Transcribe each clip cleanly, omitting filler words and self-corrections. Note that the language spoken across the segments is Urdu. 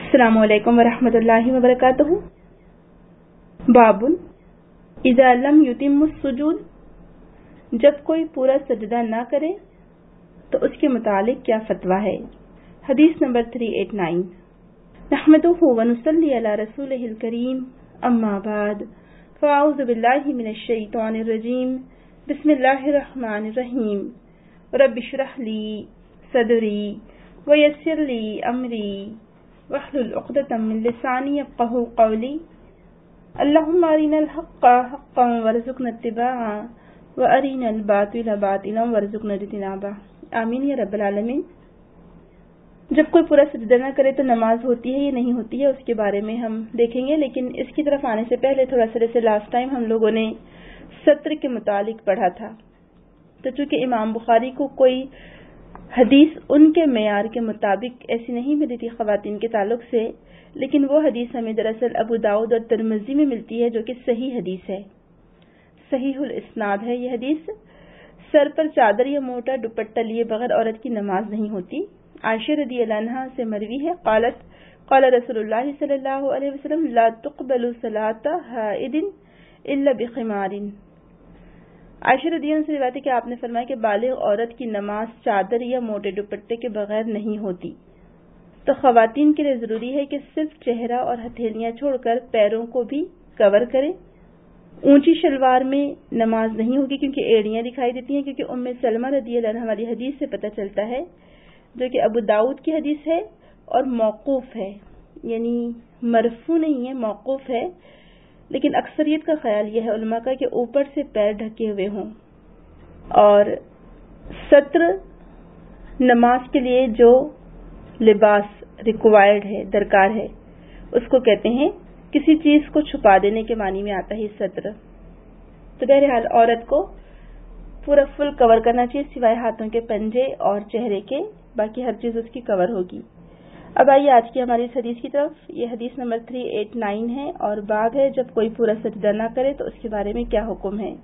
السلام علیکم ورحمۃ اللہ وبرکاتہ۔ بابن اذا لم یتم السجود، جب کوئی پورا سجدہ نہ کرے تو اس کے متعلق کیا فتویٰ ہے۔ حدیث نمبر 389۔ نحمدہ ونصلی علی رسولہ الکریم، اما بعد، فاعوذ باللہ من الشیطان الرجیم، بسم اللہ الرحمن الرحیم۔ رب اشرح لی صدری ویسر لی امری واحلل عقدۃ من لسانی یفقہوا قولی۔ اللہم ارنا الحق حقا وارزقنا اتباعہ وارنا الباطل باطلا وارزقنا اجتنابہ، آمین یا رب العالمین۔ جب کوئی پورا سجدہ نہ کرے تو نماز ہوتی ہے یا نہیں ہوتی ہے، اس کے بارے میں ہم دیکھیں گے، لیکن اس کی طرف آنے سے پہلے تھوڑا سا جیسے لاسٹ ٹائم ہم لوگوں نے سطر کے متعلق پڑھا تھا، تو چونکہ امام بخاری کو کوئی حدیث ان کے معیار کے مطابق ایسی نہیں ملی تھی خواتین کے تعلق سے، لیکن وہ حدیث ہمیں دراصل ابو داؤد اور ترمذی میں ملتی ہے، جو کہ صحیح حدیث ہے، صحیح الاسناد ہے یہ حدیث۔ سر پر چادر یا موٹا دوپٹہ لیے بغیر عورت کی نماز نہیں ہوتی۔ عائشہ رضی اللہ عنہا سے مروی ہے، قالت قال رسول اللہ صلی اللہ علیہ وسلم لا تقبل صلاة حائض الا بخمار۔ عائشہ رضی اللہ عنہ سے روایت ہے کہ آپ نے فرمایا کہ بالغ عورت کی نماز چادر یا موٹے دوپٹے کے بغیر نہیں ہوتی۔ تو خواتین کے لیے ضروری ہے کہ صرف چہرہ اور ہتھیلیاں چھوڑ کر پیروں کو بھی کور کریں۔ اونچی شلوار میں نماز نہیں ہوگی کیونکہ ایڑیاں دکھائی دیتی ہیں، کیونکہ ام سلمہ رضی اللہ عنہا والی حدیث سے پتہ چلتا ہے، جو کہ ابو داؤد کی حدیث ہے اور موقوف ہے، یعنی مرفوع نہیں ہے، موقوف ہے، لیکن اکثریت کا خیال یہ ہے علماء کا کہ اوپر سے پیر ڈھکے ہوئے ہوں۔ اور ستر نماز کے لیے جو لباس ریکوائرڈ ہے، درکار ہے، اس کو کہتے ہیں کسی چیز کو چھپا دینے کے معنی میں آتا ہے ستر۔ تو بہرحال عورت کو پورا فل کور کرنا چاہیے سوائے ہاتھوں کے پنجے اور چہرے کے، باقی ہر چیز اس کی کور ہوگی۔ اب آئیے آج کی ہماری اس حدیث کی طرف۔ یہ حدیث نمبر 389 ہے اور باب ہے جب کوئی پورا سجدہ نہ کرے تو اس کے بارے میں کیا حکم ہے۔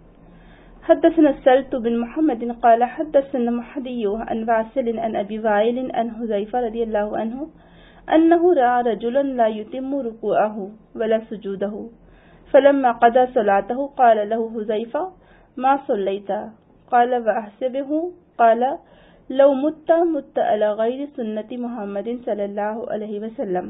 حدثنا سلط بن محمد قال حدثنا محدی عن واصل عن ابی وائل عن حذیفہ رضی اللہ عنہ انه رأى رجلا لا يتم ركوعه ولا سجوده فلما قضى صلاته قال له حذیفہ ما صلیت؟ قال واحسبه قال لو مت على غیر سنت محمد صلی اللہ علیہ وسلم۔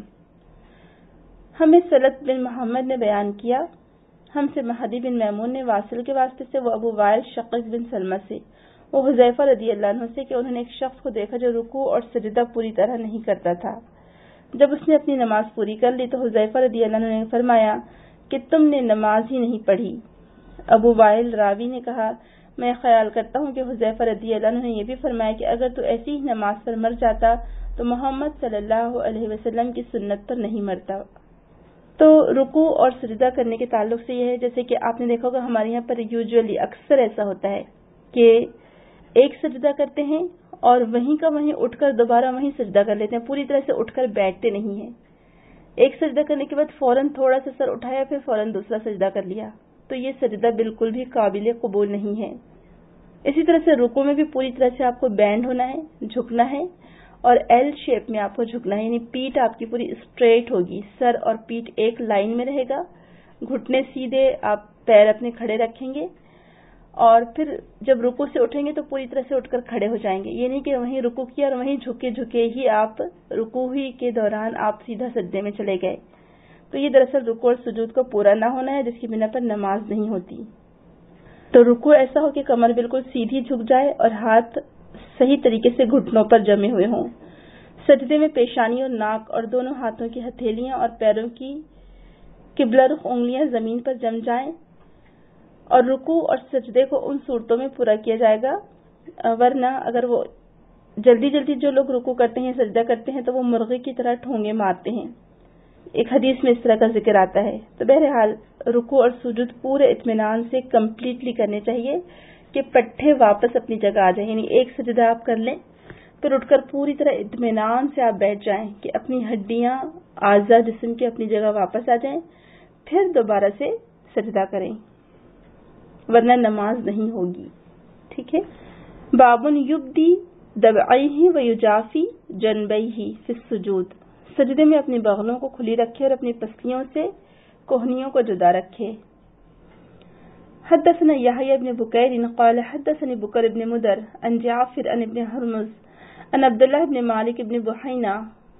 ہمیں سلط بن محمد نے بیان کیا، ہم سے مہدی بن میمون نے واصل کے واسطے سے، وہ ابو وائل شقیق بن سلمہ سے، وہ حذیفہ رضی اللہ عنہ سے کہ انہوں نے ایک شخص کو دیکھا جو رکوع اور سجدہ پوری طرح نہیں کرتا تھا۔ جب اس نے اپنی نماز پوری کر لی تو حذیفہ رضی اللہ عنہ نے فرمایا کہ تم نے نماز ہی نہیں پڑھی۔ ابو وائل راوی نے کہا میں خیال کرتا ہوں کہ حذیفہ رضی اللہ عنہ نے یہ بھی فرمایا کہ اگر تو ایسی ہی نماز پر مر جاتا تو محمد صلی اللہ علیہ وسلم کی سنت پر نہیں مرتا۔ تو رکوع اور سجدہ کرنے کے تعلق سے یہ ہے، جیسے کہ آپ نے دیکھا ہوگا ہمارے یہاں پر یوزولی اکثر ایسا ہوتا ہے کہ ایک سجدہ کرتے ہیں اور وہیں کا وہیں اٹھ کر دوبارہ وہیں سجدہ کر لیتے ہیں، پوری طرح سے اٹھ کر بیٹھتے نہیں ہیں۔ ایک سجدہ کرنے کے بعد فوراً تھوڑا سا سر اٹھایا، پھر فوراً دوسرا سجدہ کر لیا، تو یہ سجدہ بالکل بھی قابل قبول نہیں ہے۔ اسی طرح سے رکوع میں بھی پوری طرح سے آپ کو بینڈ ہونا ہے، جھکنا ہے، اور ایل شیپ میں آپ کو جھکنا ہے، یعنی پیٹھ آپ کی پوری اسٹریٹ ہوگی، سر اور پیٹھ ایک لائن میں رہے گا، گھٹنے سیدھے، آپ پیر اپنے کھڑے رکھیں گے، اور پھر جب رکوع سے اٹھیں گے تو پوری طرح سے اٹھ کر کھڑے ہو جائیں گے، یہ نہیں کہ وہیں رکوع کیا اور وہیں جھکے جھکے ہی آپ رکوع ہی کے دوران آپ سیدھا سجدے میں چلے گئے، تو یہ دراصل رکوع اور سجود کو پورا نہ ہونا ہے، جس کی بنا پر نماز نہیں ہوتی۔ تو رکوع ایسا ہو کہ کمر بالکل سیدھی جھک جائے اور ہاتھ صحیح طریقے سے گھٹنوں پر جمے ہوئے ہوں۔ سجدے میں پیشانی اور ناک اور دونوں ہاتھوں کی ہتھیلیاں اور پیروں کی قبلہ رخ انگلیاں زمین پر جم جائیں، اور رکوع اور سجدے کو ان صورتوں میں پورا کیا جائے گا، ورنہ اگر وہ جلدی جلدی جو لوگ رکوع کرتے ہیں سجدہ کرتے ہیں تو وہ مرغی کی طرح ٹھونگے مارتے ہیں، ایک حدیث میں اس طرح کا ذکر آتا ہے۔ تو بہرحال رکوع اور سجود پورے اطمینان سے کمپلیٹلی کرنے چاہیے کہ پٹھے واپس اپنی جگہ آ جائیں، یعنی ایک سجدہ آپ کر لیں پھر اٹھ کر پوری طرح اطمینان سے آپ بیٹھ جائیں کہ اپنی ہڈیاں اعضاء جسم کی اپنی جگہ واپس آ جائیں، پھر دوبارہ سے سجدہ کریں، ورنہ نماز نہیں ہوگی۔ ٹھیک ہے۔ بابن یبدی دبعیہ و یجافی جنبیہ فی السجود۔ سجدے میں اپنی بغلوں کو کھلی رکھے اور اپنی پسلیوں سے کوہنیوں کو جدا رکھے۔ حدثنا يحيى بن بكير قال حدثني بكر بن مدر عن جعفر عن ابن هرمز عن عبد الله بن مالك بن بحينة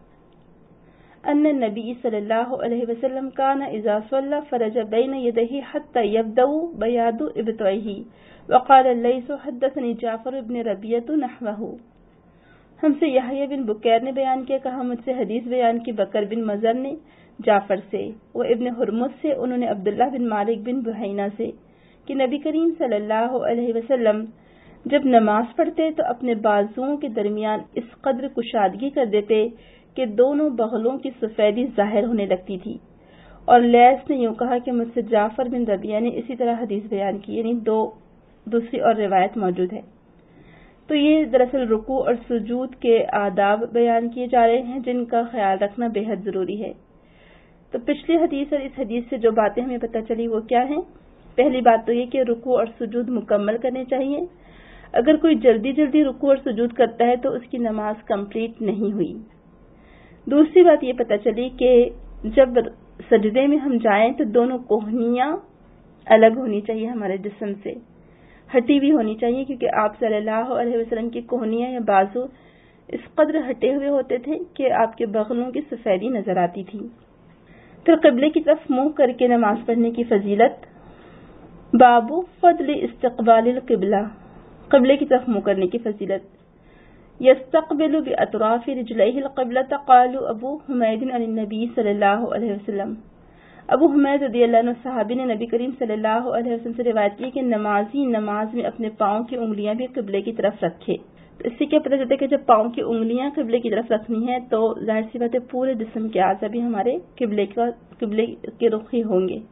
أن النبي صلى الله عليه وسلم كان إذا صلى فرج بين يديه حتى يبدو بياض إبطيه وقال الليث حدثني جعفر بن ربيعة نحوه۔ ہم سے یحییٰ بن بکیر نے بیان کیا، کہا مجھ سے حدیث بیان کی بکر بن مضر نے جعفر سے، وہ ابن ہرمز سے، انہوں نے عبداللہ بن مالک بن بحینہ سے کہ نبی کریم صلی اللہ علیہ وسلم جب نماز پڑھتے تو اپنے بازوؤں کے درمیان اس قدر کشادگی کر دیتے کہ دونوں بغلوں کی سفیدی ظاہر ہونے لگتی تھی۔ اور لیث نے یوں کہا کہ مجھ سے جعفر بن ربیعہ نے اسی طرح حدیث بیان کی، یعنی دوسری اور روایت موجود ہے۔ تو یہ دراصل رکوع اور سجود کے آداب بیان کیے جا رہے ہیں جن کا خیال رکھنا بے حد ضروری ہے۔ تو پچھلی حدیث اور اس حدیث سے جو باتیں ہمیں پتہ چلی وہ کیا ہیں؟ پہلی بات تو یہ کہ رکوع اور سجود مکمل کرنے چاہیے۔ اگر کوئی جلدی رکوع اور سجود کرتا ہے تو اس کی نماز کمپلیٹ نہیں ہوئی۔ دوسری بات یہ پتہ چلی کہ جب سجدے میں ہم جائیں تو دونوں کوہنیاں الگ ہونی چاہیے، ہمارے جسم سے ہٹی ہوئی ہونی چاہیے، کیونکہ آپ صلی اللہ علیہ وسلم کی کوہنیاں یا بازو اس قدر ہٹے ہوئے ہوتے تھے کہ آپ کے بغلوں کی سفیدی نظر آتی تھی۔ پھر قبلے کی طرف منہ کر کے نماز پڑھنے کی فضیلت۔ باب فضل استقبال القبلہ، قبلے کی طرف منہ کرنے کی فضیلت۔ یستقبل باطراف رجلیہ القبلۃ قال ابو حمید عن النبی صلی اللہ علیہ وسلم۔ ابو حمید رضی اللہ عنہ صحابی نے نبی کریم صلی اللہ علیہ وسلم سے روایت کی کہ نمازی نماز میں اپنے پاؤں کی انگلیاں بھی قبلے کی طرف رکھے۔ تو اس سے کیا پتہ چلتا ہے کہ جب پاؤں کی انگلیاں قبلے کی طرف رکھنی ہے تو ظاہر سی بات ہے پورے جسم کے اعضاء بھی ہمارے قبلے کے رخی ہوں گے۔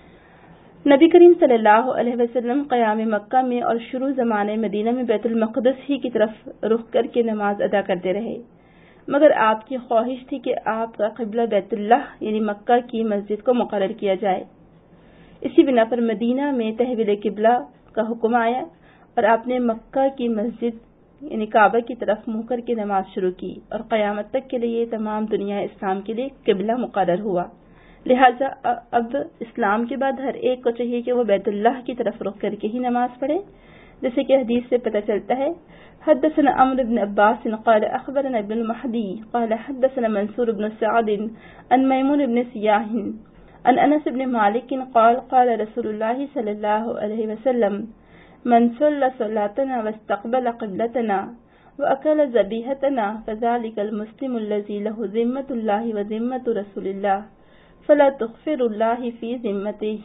نبی کریم صلی اللہ علیہ وسلم قیام مکہ میں اور شروع زمانے مدینہ میں بیت المقدس ہی کی طرف رخ کر کے نماز ادا کرتے رہے، مگر آپ کی خواہش تھی کہ آپ کا قبلہ بیت اللہ یعنی مکہ کی مسجد کو مقرر کیا جائے۔ اسی بنا پر مدینہ میں تحویل قبلہ کا حکم آیا اور آپ نے مکہ کی مسجد یعنی کعبہ کی طرف منہ کر کے نماز شروع کی، اور قیامت تک کے لیے تمام دنیا اسلام کے لیے قبلہ مقرر ہوا۔ لہٰذا اب اسلام کے بعد ہر ایک کو چاہیے کہ وہ بیت اللہ کی طرف رخ کر کے ہی نماز پڑھے، جیسے کہ حدیث سے پتہ چلتا ہے۔ حدثنا عمرو بن عباس قال اخبرنا ابن المهدي قال حدثنا منصور بن سعد عن ميمون بن سياح عن انس بن مالك قال قال رسول الله صلى الله عليه وسلم من صلى صلاتنا واستقبل قبلتنا واكل ذبيحتنا فذلك المسلم الذي له ذمة الله وذمة رسول الله فلا تغفر الله في ذمته۔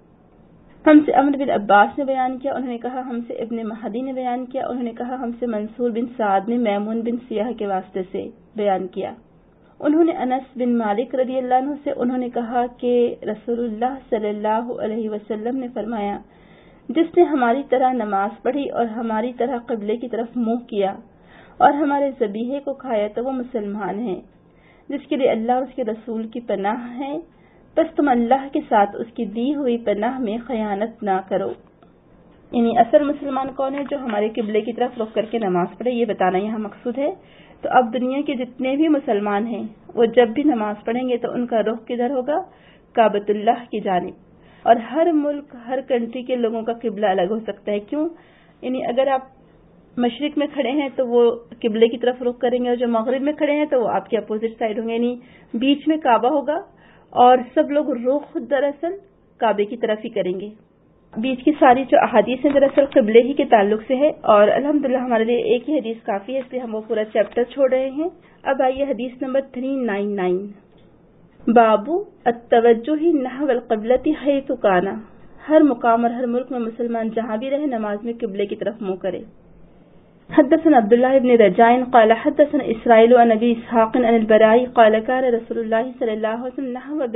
ہم سے عمرو بن عباس نے بیان کیا، انہوں نے کہا ہم سے ابن مہدی نے بیان کیا، انہوں نے کہا ہم سے منصور بن سعد نے میمون بن سیاح کے واسطے سے بیان کیا، انہوں نے انس بن مالک رضی اللہ عنہ سے انہوں نے کہا کہ رسول اللہ صلی اللہ علیہ وسلم نے فرمایا جس نے ہماری طرح نماز پڑھی اور ہماری طرح قبلے کی طرف منہ کیا اور ہمارے ذبیحے کو کھایا تو وہ مسلمان ہے، جس کے لیے اللہ اور اس کے رسول کی پناہ ہے، بس تم اللہ کے ساتھ اس کی دی ہوئی پناہ میں خیانت نہ کرو۔ یعنی اصل مسلمان کون ہے؟ جو ہمارے قبلے کی طرف رخ کر کے نماز پڑھے، یہ بتانا یہاں مقصود ہے۔ تو اب دنیا کے جتنے بھی مسلمان ہیں وہ جب بھی نماز پڑھیں گے تو ان کا رخ کدھر ہوگا؟ کعبۃ اللہ کی جانب۔ اور ہر ملک ہر کنٹری کے لوگوں کا قبلہ الگ ہو سکتا ہے۔ کیوں؟ یعنی اگر آپ مشرق میں کھڑے ہیں تو وہ قبلے کی طرف رخ کریں گے، اور جو مغرب میں کھڑے ہیں تو وہ آپ کے اپوزٹ سائڈ ہوں گے، یعنی بیچ میں کعبہ ہوگا اور سب لوگ رخ دراصل کعبے کی طرف ہی کریں گے۔ بیچ کی ساری جو احادیث ہیں دراصل قبلے ہی کے تعلق سے ہے، اور الحمدللہ ہمارے لیے ایک ہی حدیث کافی ہے، اس لیے ہم وہ پورا چیپٹر چھوڑ رہے ہیں۔ اب آئیے حدیث نمبر 399، باب التوجہ نحو القبلۃ حیث کان، ہر مقام اور ہر ملک میں مسلمان جہاں بھی رہے نماز میں قبلے کی طرف منہ کرے۔ حدثنا عبد الله بن رجاء قال حدثنا اسرائيل عن ابي اسحاق عن البراء قال كان رسول الله صلى الله عليه وسلم نحو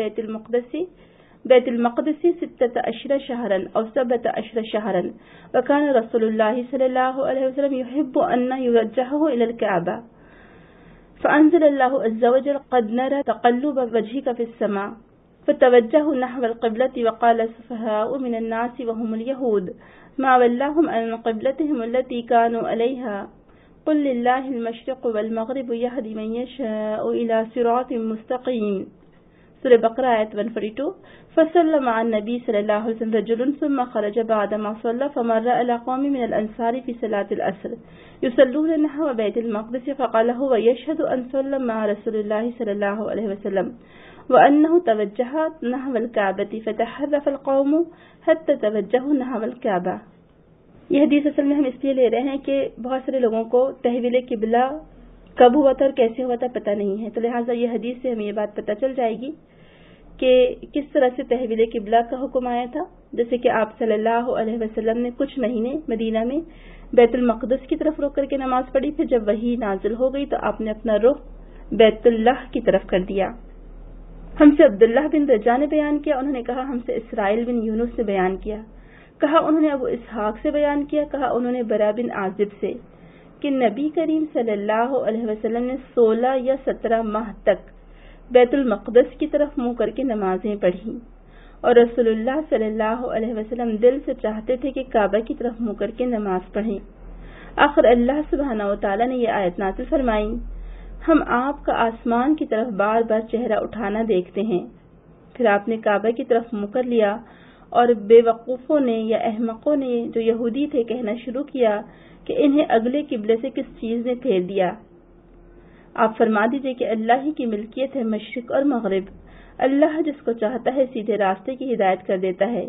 بيت المقدس 16 شهرا او 17 شهرا، وكان رسول الله صلى الله عليه وسلم يحب ان يوجهه الى الكعبة، فانزل الله عز وجل قد نرى تقلب وجهك في السماء، فتوجه نحو القبلة وقال السفهاء من الناس وهم اليهود ما ولاهم عن قبلتهم التي كانوا عليها قل للہ المشرق والمغرب یہدی من یشاء الی صراط مستقیم، سورہ بقرہ آیت 142. فسلم عن النبی صلی اللہ علیہ وسلم رجل ثم خرج بعد ما صلى فمر على قوم من الانصار في صلاة العصر يصلون نحو بيت المقدس فقال هو يشهد ان صلى مع رسول الله صلى الله عليه وسلم وانه توجه نحو الكعبة فتحرف القوم حتى توجهوا نحو الكعبة. یہ حدیث اصل میں ہم اس لیے لے رہے ہیں کہ بہت سارے لوگوں کو تحویل قبلہ کب ہوا تھا اور کیسے ہوا تھا پتہ نہیں ہے، تو لہٰذا یہ حدیث سے ہمیں یہ بات پتہ چل جائے گی کہ کس طرح سے تحویل قبلہ کا حکم آیا تھا. جیسے کہ آپ صلی اللہ علیہ وسلم نے کچھ مہینے مدینہ میں بیت المقدس کی طرف رخ کر کے نماز پڑھی، پھر جب وحی نازل ہو گئی تو آپ نے اپنا رخ بیت اللہ کی طرف کر دیا. ہم سے عبداللہ بن رجا نے بیان کیا، انہوں نے کہا ہم سے اسرائیل بن یونس نے بیان کیا، کہا انہوں نے ابو اسحاق سے بیان کیا، کہا انہوں نے برا بن عازب سے کہ نبی کریم صلی اللہ علیہ وسلم نے 16 یا 17 ماہ تک بیت المقدس کی طرف منہ کر کے نمازیں پڑھی، اور رسول اللہ صلی اللہ علیہ وسلم دل سے چاہتے تھے کہ کعبہ کی طرف منہ کر کے نماز پڑھیں. آخر اللہ سبحانہ و تعالیٰ نے یہ آیت نازل فرمائی، ہم آپ کا آسمان کی طرف بار بار چہرہ اٹھانا دیکھتے ہیں. پھر آپ نے کعبہ کی طرف منہ کر لیا، اور بے وقوفوں نے یا احمقوں نے جو یہودی تھے کہنا شروع کیا کہ انہیں اگلے قبلے سے کس چیز نے پھیر دیا. آپ فرما دیجئے کہ اللہ ہی کی ملکیت ہے مشرق اور مغرب، اللہ جس کو چاہتا ہے سیدھے راستے کی ہدایت کر دیتا ہے.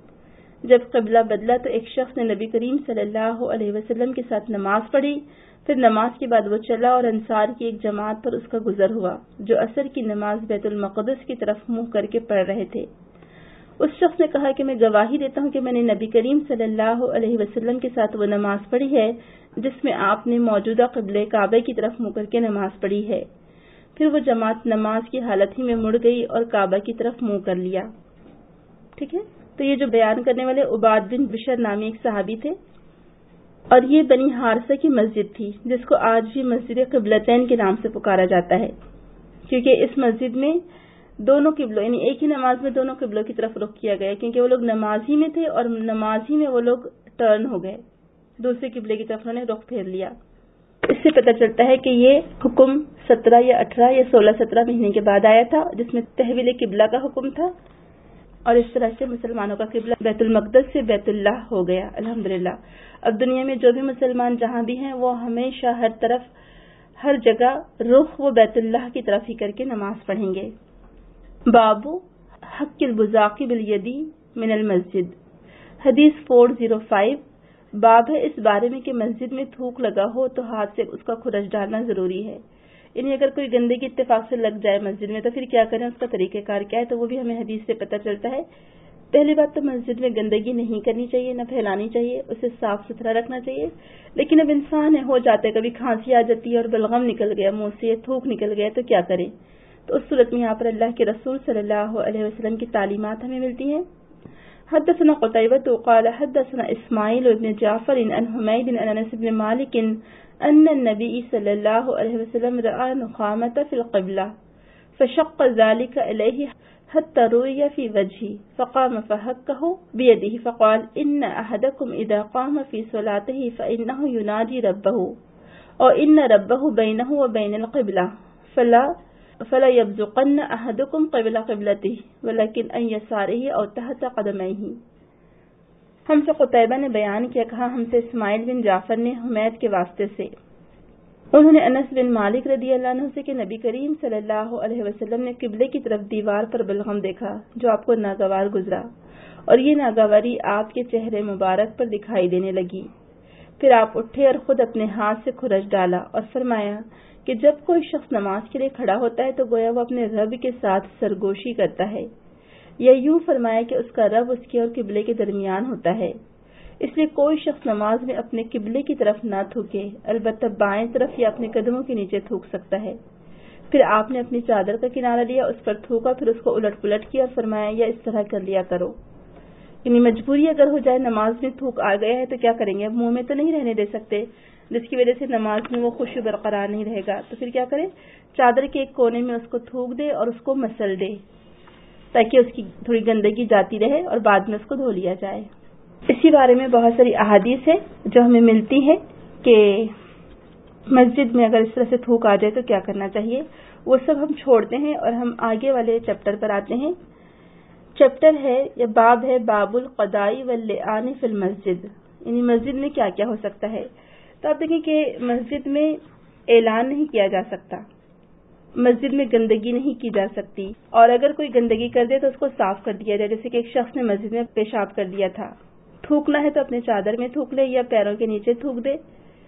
جب قبلہ بدلا تو ایک شخص نے نبی کریم صلی اللہ علیہ وسلم کے ساتھ نماز پڑھی، پھر نماز کے بعد وہ چلا اور انصار کی ایک جماعت پر اس کا گزر ہوا جو عصر کی نماز بیت المقدس کی طرف منہ کر کے پڑھ رہے تھے. اس شخص نے کہا کہ میں گواہی دیتا ہوں کہ میں نے نبی کریم صلی اللہ علیہ وسلم کے ساتھ وہ نماز پڑھی ہے جس میں آپ نے موجودہ قبلے کعبے کی طرف منہ کر کے نماز پڑھی ہے. پھر وہ جماعت نماز کی حالت ہی میں مڑ گئی اور کعبہ کی طرف منہ کر لیا. ٹھیک ہے، تو یہ جو بیان کرنے والے عباد بن بشر نامی ایک صحابی تھے، اور یہ بنی حارثہ کی مسجد تھی جس کو آج بھی مسجد قبلتین کے نام سے پکارا جاتا ہے، کیونکہ اس مسجد میں دونوں قبلوں یعنی ایک ہی نماز میں دونوں قبلوں کی طرف رخ کیا گیا، کیونکہ وہ لوگ نماز ہی میں تھے اور نماز ہی میں وہ لوگ ٹرن ہو گئے، دوسرے قبلے کی طرف انہوں نے رخ پھیر لیا. اس سے پتہ چلتا ہے کہ یہ حکم 17 یا 18 یا 16-17 مہینے کے بعد آیا تھا جس میں تحویل قبلہ کا حکم تھا، اور اس طرح سے مسلمانوں کا قبلہ بیت المقدس سے بیت اللہ ہو گیا. الحمدللہ اب دنیا میں جو بھی مسلمان جہاں بھی ہیں وہ ہمیشہ ہر طرف ہر جگہ رخ وہ بیت اللہ کی طرف ہی کر کے نماز پڑھیں گے. بابو حق البزاق بالیدی من المسجد، حدیث 405. باب ہے اس بارے میں کہ مسجد میں تھوک لگا ہو تو ہاتھ سے اس کا خرش ڈالنا ضروری ہے. یعنی اگر کوئی گندگی اتفاق سے لگ جائے مسجد میں تو پھر کیا کریں، اس کا طریقہ کار کیا ہے، تو وہ بھی ہمیں حدیث سے پتہ چلتا ہے. پہلی بات تو مسجد میں گندگی نہیں کرنی چاہیے، نہ پھیلانی چاہیے، اسے صاف ستھرا رکھنا چاہیے. لیکن اب انسان ہے ہو جاتا ہے کبھی کھانسی آ جاتی ہے اور بلغم نکل گیا منہ سے، تھوک نکل گیا، تو کیا کریں. تو اس صورت میں یہاں پر اللہ کے رسول صلی اللہ علیہ وسلم کی تعلیمات ہمیں ملتی ہیں. حدثنا قتيبة قال حدثنا اسماعيل بن جعفر عن حميد عن انس بن مالك ان النبي صلى الله عليه وسلم راى نخامة في القبلة فشق ذلك اليه حتى رؤي في وجهه فقام فحكه بيده فقال ان احدكم اذا قام في صلاته فانه ينادي ربه او ان ربه بينه وبين القبلة فلا يبزقن احدكم قبل قبلته ولكن ان يساره او تحت قدميه. ہم سے قتیبہ نے بیان کیا، کہا ہم سے اسماعیل بن جعفر نے حمید کے واسطے سے، انہوں نے انس بن مالک رضی اللہ عنہ سے کہ نبی کریم صلی اللہ علیہ وسلم نے قبلے کی طرف دیوار پر بلغم دیکھا جو آپ کو ناگوار گزرا، اور یہ ناگواری آپ کے چہرے مبارک پر دکھائی دینے لگی. پھر آپ اٹھے اور خود اپنے ہاتھ سے خرش ڈالا اور فرمایا کہ جب کوئی شخص نماز کے لیے کھڑا ہوتا ہے تو گویا وہ اپنے رب کے ساتھ سرگوشی کرتا ہے، یا یوں فرمایا کہ اس کا رب اس کے اور قبلے کے درمیان ہوتا ہے. اس لیے کوئی شخص نماز میں اپنے قبلے کی طرف نہ تھوکے، البتہ بائیں طرف یا اپنے قدموں کے نیچے تھوک سکتا ہے. پھر آپ نے اپنی چادر کا کنارہ لیا، اس پر تھوکا، پھر اس کو الٹ پلٹ کیا اور فرمایا یا اس طرح کر لیا کرو. یعنی مجبوری اگر ہو جائے نماز میں تھوک آ گیا ہے تو کیا کریں گے، منہ میں تو نہیں رہنے دے سکتے جس کی وجہ سے نماز میں وہ خشوع برقرار نہیں رہے گا، تو پھر کیا کرے، چادر کے ایک کونے میں اس کو تھوک دے اور اس کو مسل دے تاکہ اس کی تھوڑی گندگی جاتی رہے اور بعد میں اس کو دھو لیا جائے. اسی بارے میں بہت ساری احادیث ہیں جو ہمیں ملتی ہیں کہ مسجد میں اگر اس طرح سے تھوک آ جائے تو کیا کرنا چاہیے، وہ سب ہم چھوڑتے ہیں اور ہم آگے والے چیپٹر پر آتے ہیں۔ چیپٹر ہے یا باب ہے باب القضاء واللعان فی المسجد، یعنی مسجد میں کیا کیا ہو سکتا ہے۔ تو آپ دیکھیں کہ مسجد میں اعلان نہیں کیا جا سکتا، مسجد میں گندگی نہیں کی جا سکتی، اور اگر کوئی گندگی کر دے تو اس کو صاف کر دیا جائے، جیسے کہ ایک شخص نے مسجد میں پیشاب کر دیا تھا، تھوکنا ہے تو اپنے چادر میں تھوک لے یا پیروں کے نیچے تھوک دے۔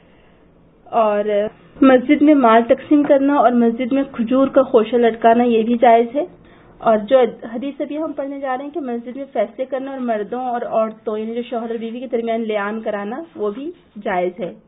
اور مسجد میں مال تقسیم کرنا اور مسجد میں کھجور کا خوشہ لٹکانا یہ بھی جائز ہے۔ اور جو حدیث ابھی ہم پڑھنے جا رہے ہیں کہ مسجد میں فیصلے کرنا اور مردوں اور عورتوں یعنی جو شوہر اور بیوی کے درمیان لعان کرانا وہ بھی جائز ہے۔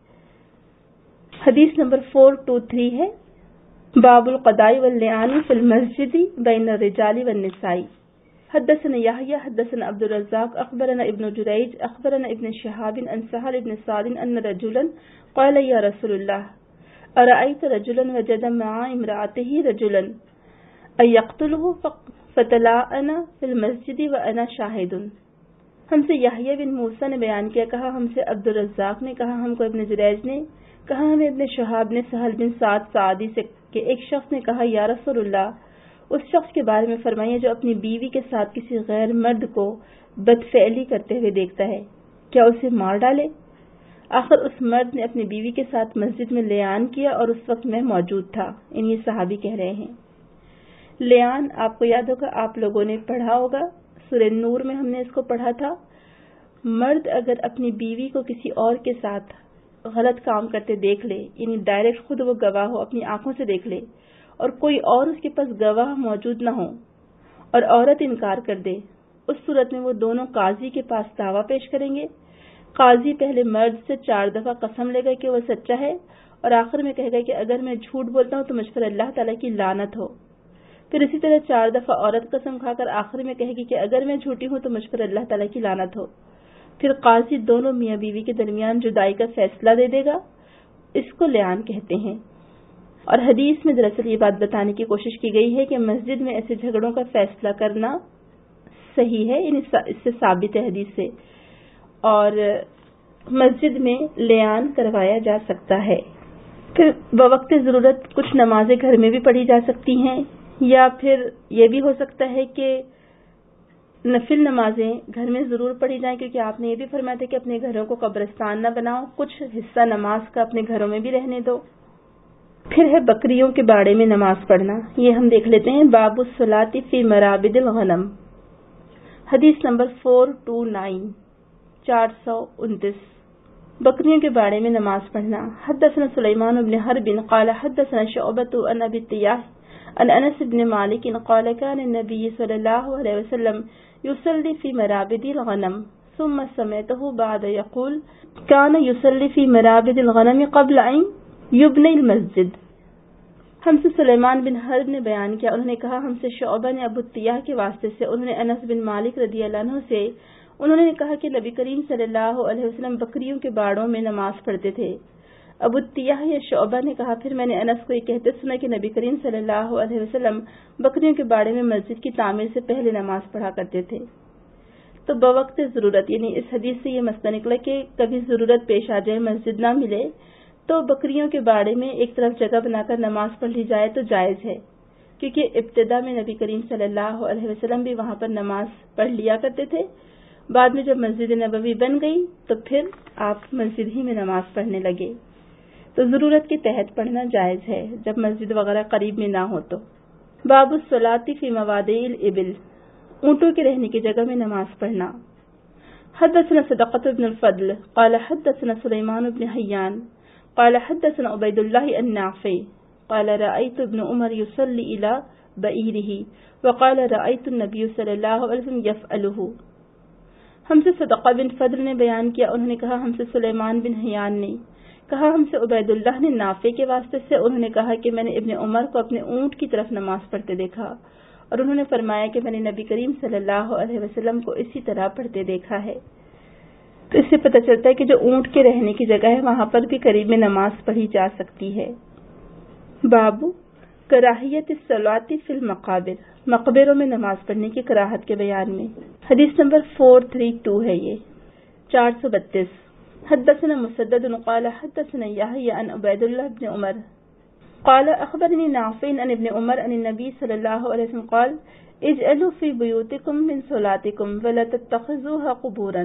حدیث نمبر 423 ہے باب القضاء واللعان فی المسجد بین الرجال والنساء۔ حدثنا يحيى حدثنا عبد الرزاق اخبرنا ابن جريج اخبرنا ابن شهاب عن سهل بن سعد ان رجلا قال يا رسول الله أرأيت رجلا وجد مع امرأته رجلا أيقتله فتلاءنا في المسجد وأنا شاهد۔ ہم سے یحییٰ بن موسیٰ نے بیان کیا، کہا ہم سے عبد الرزاق نے، کہا ہم کو ابن جریج نے، کہا ہمیں ابن شہاب نے سہل بن سعد سعدی سے کہ ایک شخص نے کہا یا رسول اللہ، اس شخص کے بارے میں فرمائیے جو اپنی بیوی کے ساتھ کسی غیر مرد کو بدفعلی کرتے ہوئے دیکھتا ہے، کیا اسے مار ڈالے؟ آخر اس مرد نے اپنی بیوی کے ساتھ مسجد میں لعان کیا اور اس وقت میں موجود تھا۔ یہ صحابی کہہ رہے ہیں۔ لعان آپ کو یاد ہوگا، آپ لوگوں نے پڑھا ہوگا، سورہ نور میں ہم نے اس کو پڑھا تھا۔ مرد اگر اپنی بیوی کو کسی اور کے ساتھ غلط کام کرتے دیکھ لے، یعنی ڈائریکٹ خود وہ گواہ ہو، اپنی آنکھوں سے دیکھ لے اور کوئی اور اس کے پاس گواہ موجود نہ ہو اور عورت انکار کر دے، اس صورت میں وہ دونوں قاضی کے پاس دعویٰ پیش کریں گے۔ قاضی پہلے مرد سے 4 دفعہ قسم لے گا کہ وہ سچا ہے اور آخر میں کہے گا کہ اگر میں جھوٹ بولتا ہوں تو مجھ پر اللہ تعالیٰ کی لعنت ہو۔ پھر اسی طرح 4 دفعہ عورت قسم کھا کر آخر میں کہے گی کہ اگر میں جھوٹی ہوں تو مجھ پر اللہ تعالیٰ کی لعنت ہو۔ پھر قاضی دونوں میاں بیوی کے درمیان جدائی کا فیصلہ دے دے گا، اس کو لعان کہتے ہیں۔ اور حدیث میں دراصل یہ بات بتانے کی کوشش کی گئی ہے کہ مسجد میں ایسے جھگڑوں کا فیصلہ کرنا صحیح ہے، یعنی اس سے ثابت ہے حدیث سے، اور مسجد میں لعان کروایا جا سکتا ہے۔ پھر بوقت ضرورت کچھ نمازیں گھر میں بھی پڑھی جا سکتی ہیں، یا پھر یہ بھی ہو سکتا ہے کہ نفل نمازیں گھر میں ضرور پڑھی جائیں، کیونکہ آپ نے یہ بھی فرمایا تھا کہ اپنے گھروں کو قبرستان نہ بناؤ، کچھ حصہ نماز کا اپنے گھروں میں بھی رہنے دو۔ پھر ہے بکریوں کے باڑے میں نماز پڑھنا، یہ ہم دیکھ لیتے ہیں۔ باب الصلاۃ فی مرابد الغنم، حدیث نمبر 429 429 بکریوں کے باڑے میں نماز پڑھنا۔ حدثنا سلیمان بن حرب قال حدثنا شعبۃ عن ابی التیاح عن انس بن مالک قال كان النبي صلی اللہ علیہ وسلم يصلي في مرابد الغنم ثم سمعته بعد يقول كان يصلي في مرابد الغنم قبل ان يبنى المسجد۔ ہم سے سلیمان بن حرب نے بیان کیا، انہوں نے کہا ہم سے شعبہ نے ابو التیاح کے واسطے سے، انہوں نے انس بن مالک رضی اللہ عنہ سے، انہوں نے کہا کہ نبی کریم صلی اللہ علیہ وسلم بکریوں کے باڑوں میں نماز پڑھتے تھے۔ ابو التیاح یا شعبہ نے کہا پھر میں نے انس کو یہ کہتے سنا کہ نبی کریم صلی اللہ علیہ وسلم بکریوں کے باڑے میں مسجد کی تعمیر سے پہلے نماز پڑھا کرتے تھے۔ تو بوقت ضرورت، یعنی اس حدیث سے یہ مسئلہ نکلا کہ کبھی ضرورت پیش آ جائے، مسجد نہ ملے تو بکریوں کے باڑے میں ایک طرف جگہ بنا کر نماز پڑھ لی جائے تو جائز ہے، کیونکہ ابتدا میں نبی کریم صلی اللہ علیہ وسلم بھی وہاں پر نماز پڑھ لیا کرتے تھے۔ بعد میں جب مسجد نبوی بن گئی تو پھر آپ مسجد ہی میں نماز پڑھنے لگے، تو ضرورت کے تحت پڑھنا جائز ہے جب مسجد وغیرہ قریب میں نہ ہو تو۔ باب الصلاۃ فی مواضع الابل، اونٹوں کے رہنے کی جگہ میں نماز پڑھنا۔ حدثنا صدقۃ بن الفضل قال حدثنا سلیمان بن حیان قال حدثنا عبید اللہ النافع قال رأيت ابن عمر يصلي الى بعيره وقال رأيت النبي صلی اللہ علیہ وسلم يفعله۔ ہم سے صدقہ بن فضل نے بیان کیا، انہوں نے کہا ہم سے سلیمان بن حیان نے کہا ہم سے عبید اللہ نے نافع کے واسطے سے، انہوں نے کہا کہ میں نے ابن عمر کو اپنے اونٹ کی طرف نماز پڑھتے دیکھا، اور انہوں نے فرمایا کہ میں نے نبی کریم صلی اللہ علیہ وسلم کو اسی طرح پڑھتے دیکھا ہے۔ تو اس سے پتہ چلتا ہے کہ جو اونٹ کے رہنے کی جگہ ہے وہاں پر بھی قریب میں نماز پڑھی جا سکتی ہے۔ باب کراہیت الصلاۃ فی المقابر، مقبروں میں نماز پڑھنے کی کراہت کے بیان میں۔ حدیث نمبر 432 ہے، یہ 432 حدثنا مسدد قال حدثنا يحيى عن عبيد الله بن عمر قال أخبرني نافع عن ابن عمر عن النبي صلى الله عليه وسلم قال اجعلوا في بيوتكم من صلاتكم ولا تتخذوها قبورا.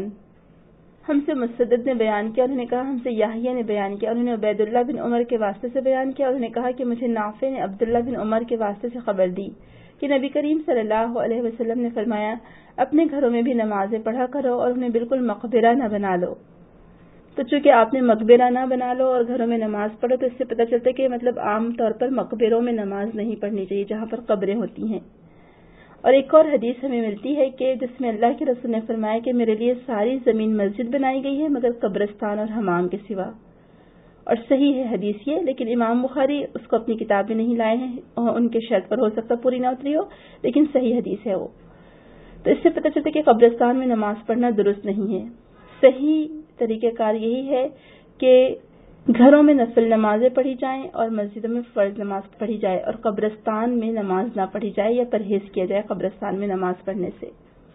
ہم سے مسدد نے بیان کیا، انہوں نے کہا ہم سے یحییٰ نے بیان کیا، انہوں نے عبید اللہ بن عمر کے واسطے سے بیان کیا، انہوں نے کہا کہ مجھے نافع نے عبداللہ بن عمر کے واسطے سے خبر دی کہ نبی کریم صلی اللہ علیہ وسلم نے فرمایا اپنے گھروں میں بھی نمازیں پڑھا کرو اور انہیں بالکل مقبرہ نہ بنا لو. تو چونکہ آپ نے مقبرہ نہ بنا لو اور گھروں میں نماز پڑھو تو اس سے پتہ چلتا ہے کہ مطلب عام طور پر مقبروں میں نماز نہیں پڑھنی چاہیے جہاں پر قبریں ہوتی ہیں. اور ایک اور حدیث ہمیں ملتی ہے کہ جس میں اللہ کے رسول نے فرمایا کہ میرے لیے ساری زمین مسجد بنائی گئی ہے مگر قبرستان اور حمام کے سوا. اور صحیح ہے حدیث یہ، لیکن امام بخاری اس کو اپنی کتاب میں نہیں لائے ہیں، ان کے شرط پر ہو سکتا پوری نہ اتری ہو، لیکن صحیح حدیث ہے وہ. تو اس سے پتہ چلتا ہے کہ قبرستان میں نماز پڑھنا درست نہیں ہے. صحیح طریقہ کار یہی ہے کہ گھروں میں نفل نمازیں پڑھی جائیں اور مسجدوں میں فرض نماز پڑھی جائے اور قبرستان میں نماز نہ پڑھی جائے یا پرہیز کیا جائے قبرستان میں نماز پڑھنے سے.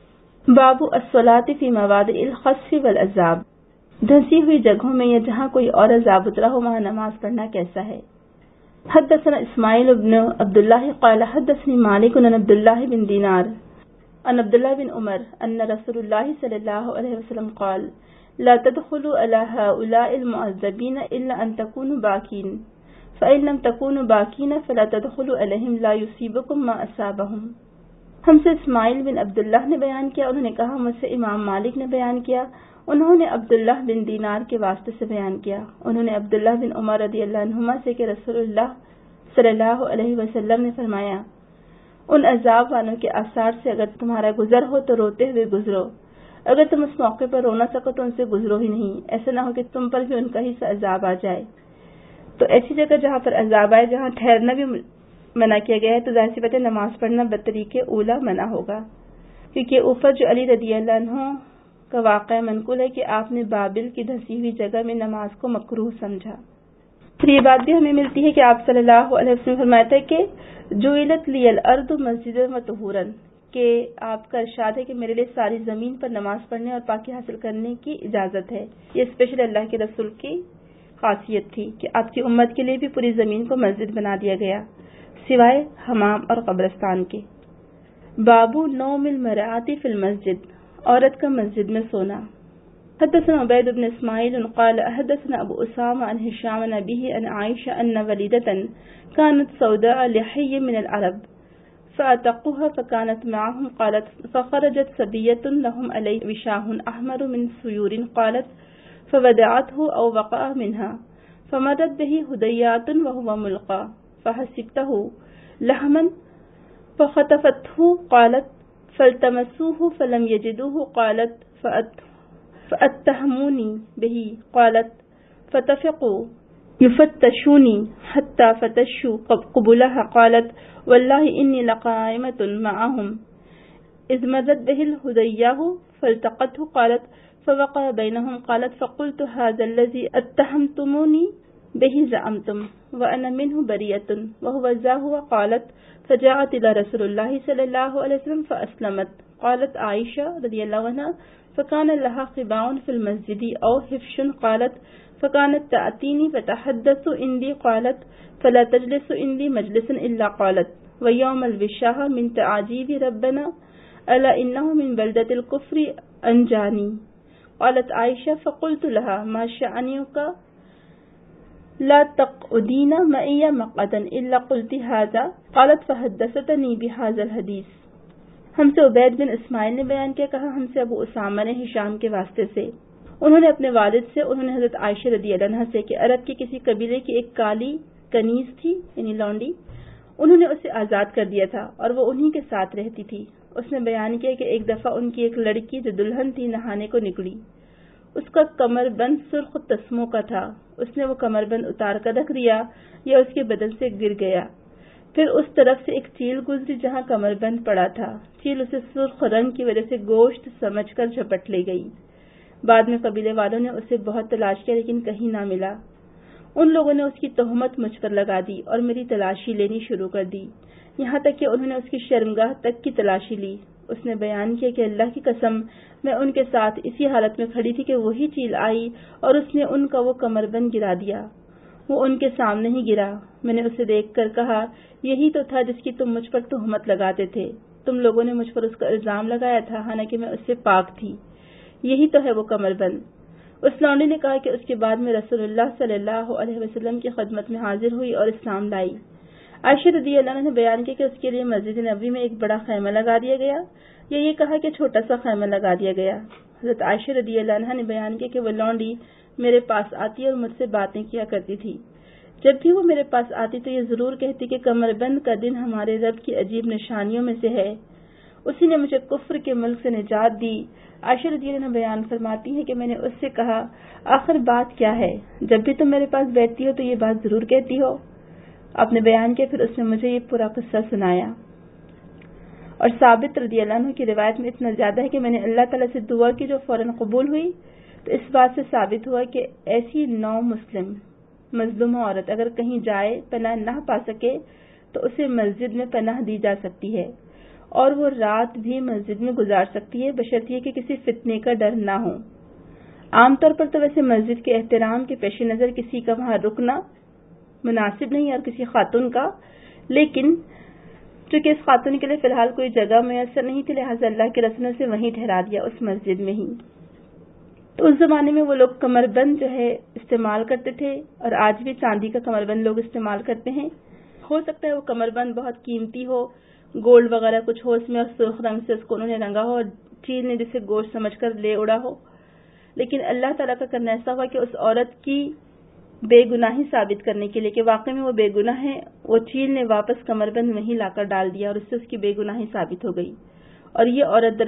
باب الصلاۃ فی مواضع الخسف والعذاب، دھنسی ہوئی جگہوں میں یا جہاں کوئی اور عذاب اترا ہو وہاں نماز پڑھنا کیسا ہے. حدثنا اسماعیل بن عبداللہ قال حدثنی مالک عن عبداللہ بن دینار عن عبداللہ بن عمر ان رسول اللہ صلی اللہ علیہ وسلم قال لا تدخلوا على هؤلاء المعذبين الا ان تكونوا باكين فان لم تكونوا باكين فلا تدخلوا عليهم لا يصيبكم ما اصابهم. ہم سے اسماعیل بن عبداللہ نے بیان کیا، انہوں نے کہا مجھ سے امام مالک نے بیان کیا، انہوں نے عبداللہ بن دینار کے واسطے سے بیان کیا، انہوں نے عبداللہ بن عمر رضی اللہ عنہما سے کہ رسول اللہ صلی اللہ علیہ وسلم نے فرمایا ان عذاب والوں کے آثار سے اگر تمہارا گزر ہو تو روتے ہوئے گزرو، اگر تم اس موقع پر رو نہ سکو تو ان سے گزرو ہی نہیں، ایسا نہ ہو کہ تم پر بھی ان کا ہی سا عذاب آ جائے. تو ایسی جگہ جہاں پر عذاب آئے، جہاں ٹھہرنا بھی منع کیا گیا ہے، تو ظاہر سی بات ہے نماز پڑھنا بطریق اولا منع ہوگا، کیونکہ اوپر جو علی رضی اللہ عنہ کا واقعہ منقول ہے کہ آپ نے بابل کی دھسی ہوئی جگہ میں نماز کو مکروہ سمجھا. پھر یہ بات بھی ہمیں ملتی ہے کہ آپ صلی اللہ علیہ وسلم فرمایا تھا کہ جعلت لی الارض مسجدا وطہورا، کہ آپ کا ارشاد ہے کہ میرے لیے ساری زمین پر نماز پڑھنے اور پاکی حاصل کرنے کی اجازت ہے. یہ اسپیشل اللہ کے رسول کی خاصیت تھی کہ آپ کی امت کے لیے بھی پوری زمین کو مسجد بنا دیا گیا سوائے حمام اور قبرستان کے. باب نوم المرأة فی المسجد، عورت کا مسجد میں سونا. حدثنا عبید بن اسماعیل قال حدثنا ابو اسامہ عن ہشام عن ابیہ عن عائشہ ان وليدة كانت سوداء لحي من العرب فأتقوها فكانت معهم قالت فخرجت صبية لهم عليه وشاه أحمر من سيور قالت فودعته أو وقع منها فمرت به هديات وهو ملقى فحسبته لحما فخطفته قالت فالتمسوه فلم يجدوه قالت فأتهموني به قالت فتفقوا يفتشوني حتى فتشوا قبلها قالت والله إني لقائمة معهم إذ مرت به الهدياه فالتقته قالت فوقع بينهم قالت فقلت هذا الذي اتهمتموني به زعمتم وأنا منه بريئة وهو ذا قالت فجاءت إلى رسول الله صلى الله عليه وسلم فأسلمت. قالت عائشة رضي الله عنها فكان لها خباء في المسجد أو حفش قالت فكانت تأتيني فتحدث عندي قالت فلا تجلس عندي مجلس إلا قالت ويوم الوشاة من تعاجيب ربنا ألا إنه من بلدة الكفر أنجاني. قالت عائشة فقلت لها ما شأنك لا تقعدين معي مقعدا إلا قلت هذا قالت فحدثتني بهذا الحديث. ہم سے عبید بن اسماعیل نے بیان کیا، کہا ہم سے ابو اسامہ نے ہشام کے واسطے سے، انہوں نے اپنے والد سے، انہوں نے حضرت عائشہ رضی اللہ عنہا سے کہ عرب کے کسی قبیلے کی ایک کالی کنیز تھی یعنی لونڈی، انہوں نے اسے آزاد کر دیا تھا اور وہ انہی کے ساتھ رہتی تھی. اس نے بیان کیا کہ ایک دفعہ ان کی ایک لڑکی جو دلہن تھی نہانے کو نکلی، اس کا کمر بند سرخ تسموں کا تھا، اس نے وہ کمر بند اتار کر رکھ دیا یا اس کے بدن سے گر گیا. پھر اس طرف سے ایک چیل گزری جہاں کمر بند پڑا تھا، چیل اسے سرخ رنگ کی وجہ سے گوشت سمجھ کر جھپٹ لے گئی. بعد میں قبیلے والوں نے اسے بہت تلاش کیا لیکن کہیں نہ ملا. ان لوگوں نے اس کی تہمت مجھ پر لگا دی اور میری تلاشی لینی شروع کر دی، یہاں تک کہ انہوں نے اس کی شرمگاہ تک کی تلاشی لی. اس نے بیان کیا کہ اللہ کی قسم میں ان کے ساتھ اسی حالت میں کھڑی تھی کہ وہی چیل آئی اور اس نے ان کا وہ کمر بند گرا دیا. وہ ان کے سامنے ہی گرا. میں نے اسے دیکھ کر کہا یہی تو تھا جس کی تم مجھ پر تہمت لگاتے تھے. تم لوگوں نے مجھ پر اس کا الزام لگایا تھا حالانکہ میں اس سے پاک تھی. یہی تو ہے وہ کمر بند. اس لونڈی نے کہا کہ اس کے بعد میں رسول اللہ صلی اللہ علیہ وسلم کی خدمت میں حاضر ہوئی اور اسلام لائی. عائشہ رضی اللہ عنہا نے بیان کیا کہ اس کے لیے مسجد نبوی میں ایک بڑا خیمہ لگا دیا گیا یا یہ کہا کہ چھوٹا سا خیمہ لگا دیا گیا. حضرت عائشہ رضی اللہ عنہا نے بیان کیا کہ وہ لونڈی میرے پاس آتی اور مجھ سے باتیں کیا کرتی تھی. جب بھی وہ میرے پاس آتی تو یہ ضرور کہتی کہ کمر بند کا دن ہمارے رب کی عجیب نشانیوں میں سے ہے. اسی نے مجھے کفر کے ملک سے نجات دی. عائشہ رضی اللہ عنہا بیان فرماتی ہے کہ میں نے اس سے کہا آخر بات کیا ہے؟ جب بھی تم میرے پاس بیٹھتی ہو تو یہ بات ضرور کہتی ہو. آپ نے بیان کیا پھر اس نے مجھے یہ پورا قصہ سنایا. اور ثابت رضی اللہ عنہ کی روایت میں اتنا زیادہ ہے کہ میں نے اللہ تعالیٰ سے دعا کی جو فوراً قبول ہوئی. تو اس بات سے ثابت ہوا کہ ایسی نو مسلم مظلومہ عورت اگر کہیں جائے پناہ نہ پا سکے تو اسے مسجد میں پناہ دی جا سکتی ہے اور وہ رات بھی مسجد میں گزار سکتی ہے بشرطیہ کہ کسی فتنے کا ڈر نہ ہو. عام طور پر تو ویسے مسجد کے احترام کے پیش نظر کسی کا وہاں رکنا مناسب نہیں اور کسی خاتون کا، لیکن چونکہ اس خاتون کے لیے فی الحال کوئی جگہ میسر نہیں تھی لہٰذا اللہ کے رسول سے وہیں ٹھہرا دیا اس مسجد میں ہی. تو اس زمانے میں وہ لوگ کمر بند جو ہے استعمال کرتے تھے اور آج بھی چاندی کا کمر بند لوگ استعمال کرتے ہیں. ہو سکتا ہے وہ کمر بند بہت قیمتی ہو، گولڈ وغیرہ کچھ ہو اس میں اور سرخ رنگ سے اس کو انہوں نے رنگا ہو اور چیل نے جسے گوشت سمجھ کر لے اڑا ہو. لیکن اللہ تعالیٰ کا کرنا ایسا ہوا کہ اس عورت کی بے گناہی ثابت کرنے کے لیے کہ واقعی میں وہ بے گناہ ہے، وہ چیل نے واپس کمر بند وہیں لا کر ڈال دیا اور اس سے اس کی بے گناہی ثابت ہو گئی. اور یہ عورت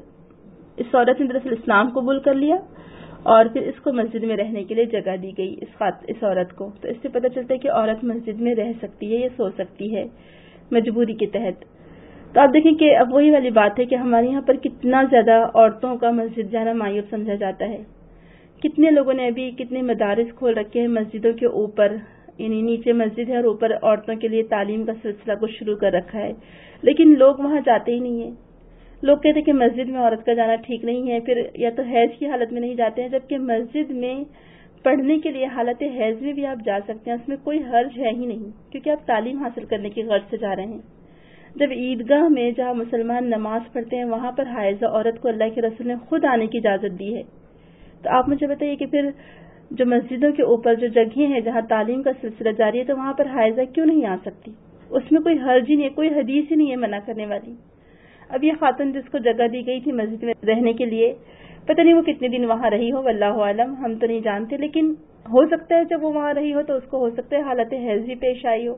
اس عورت نے دراصل اسلام قبول کر لیا اور پھر اس کو مسجد میں رہنے کے لیے جگہ دی گئی اس عورت کو. تو اس سے پتہ چلتا ہے کہ عورت مسجد میں رہ سکتی ہے یا سو سکتی ہے مجبوری کے تحت. تو آپ دیکھیں کہ اب وہی والی بات ہے کہ ہمارے یہاں پر کتنا زیادہ عورتوں کا مسجد جانا معیوب سمجھا جاتا ہے. کتنے لوگوں نے ابھی کتنے مدارس کھول رکھے ہیں مسجدوں کے اوپر، یعنی نیچے مسجد ہے اور اوپر عورتوں کے لیے تعلیم کا سلسلہ کچھ شروع کر رکھا ہے، لیکن لوگ وہاں جاتے ہی نہیں ہیں. لوگ کہتے ہیں کہ مسجد میں عورت کا جانا ٹھیک نہیں ہے، پھر یا تو حیض کی حالت میں نہیں جاتے ہیں، جبکہ مسجد میں پڑھنے کے لیے حالت حیض میں بھی آپ جا سکتے ہیں، اس میں کوئی حرج ہے ہی نہیں کیونکہ آپ تعلیم حاصل کرنے کی غرض سے جا رہے ہیں. جب عیدگاہ میں جہاں مسلمان نماز پڑھتے ہیں وہاں پر حائضہ عورت کو اللہ کے رسول نے خود آنے کی اجازت دی ہے. تو آپ مجھے بتائیے کہ پھر جو مسجدوں کے اوپر جو جگہیں ہیں جہاں تعلیم کا سلسلہ جاری ہے تو وہاں پر حائضہ کیوں نہیں آ سکتی؟ اس میں کوئی حرج ہی نہیں ہے، کوئی حدیث ہی نہیں ہے منع کرنے والی. اب یہ خاتون جس کو جگہ دی گئی تھی مسجد میں رہنے کے لیے، پتہ نہیں وہ کتنے دن وہاں رہی ہو، واللہ عالم، ہم تو نہیں جانتے، لیکن ہو سکتا ہے جب وہ وہاں رہی ہو تو اس کو ہو سکتا ہے حالت حیض بھی پیش آئی ہو.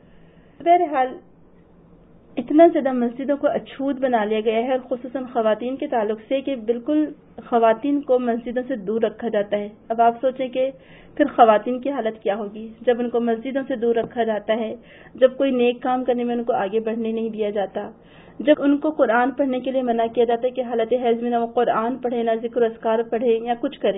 بہرحال اتنا زیادہ مسجدوں کو اچھوت بنا لیا گیا ہے اور خصوصاً خواتین کے تعلق سے کہ بالکل خواتین کو مسجدوں سے دور رکھا جاتا ہے. اب آپ سوچیں کہ پھر خواتین کی حالت کیا ہوگی جب ان کو مسجدوں سے دور رکھا جاتا ہے، جب کوئی نیک کام کرنے میں ان کو آگے بڑھنے نہیں دیا جاتا، جب ان کو قرآن پڑھنے کے لیے منع کیا جاتا ہے کہ حالت حیض میں نہ وہ قرآن پڑھے نہ ذکر و اذکار پڑھے یا کچھ کریں.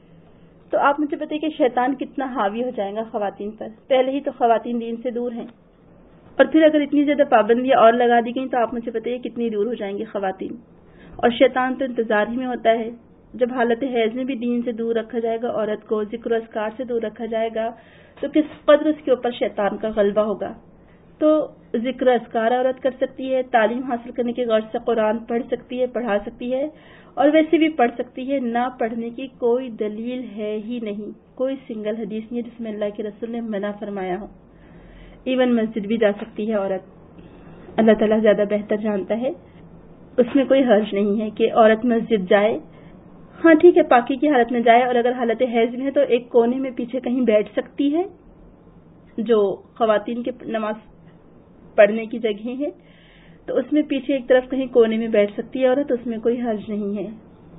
تو آپ مجھے بتائیے کہ شیطان کتنا حاوی ہو جائے گا خواتین پر. پہلے ہی تو خواتین دین سے دور ہیں اور پھر اگر اتنی زیادہ پابندیاں اور لگا دی گئیں تو آپ مجھے بتائیے کتنی دور ہو جائیں گی خواتین. اور شیطان تو انتظار ہی میں ہوتا ہے. جب حالت حیض میں بھی دین سے دور رکھا جائے گا، عورت کو ذکر و اذکار سے دور رکھا جائے گا، تو کس قدر اس کے اوپر شیطان کا غلبہ ہوگا. تو ذکر و اذکار عورت کر سکتی ہے، تعلیم حاصل کرنے کی غرض سے قرآن پڑھ سکتی ہے، پڑھا سکتی ہے، اور ویسے بھی پڑھ سکتی ہے. نہ پڑھنے کی کوئی دلیل ہے ہی نہیں، کوئی سنگل حدیث نہیں جس میں اللہ کے رسول نے منع فرمایا ہو. ایون مسجد بھی جا سکتی ہے عورت. اللہ تعالیٰ زیادہ بہتر جانتا ہے، اس میں کوئی حرج نہیں ہے کہ عورت مسجد جائے. ہاں ٹھیک ہے، پاکی کی حالت میں جائے اور اگر حالت حیض میں ہے تو ایک کونے میں پیچھے کہیں بیٹھ سکتی ہے جو خواتین کے نماز پڑھنے کی جگہ ہے، تو اس میں پیچھے ایک طرف کہیں کونے میں بیٹھ سکتی ہے عورت، اس میں کوئی حرج نہیں ہے.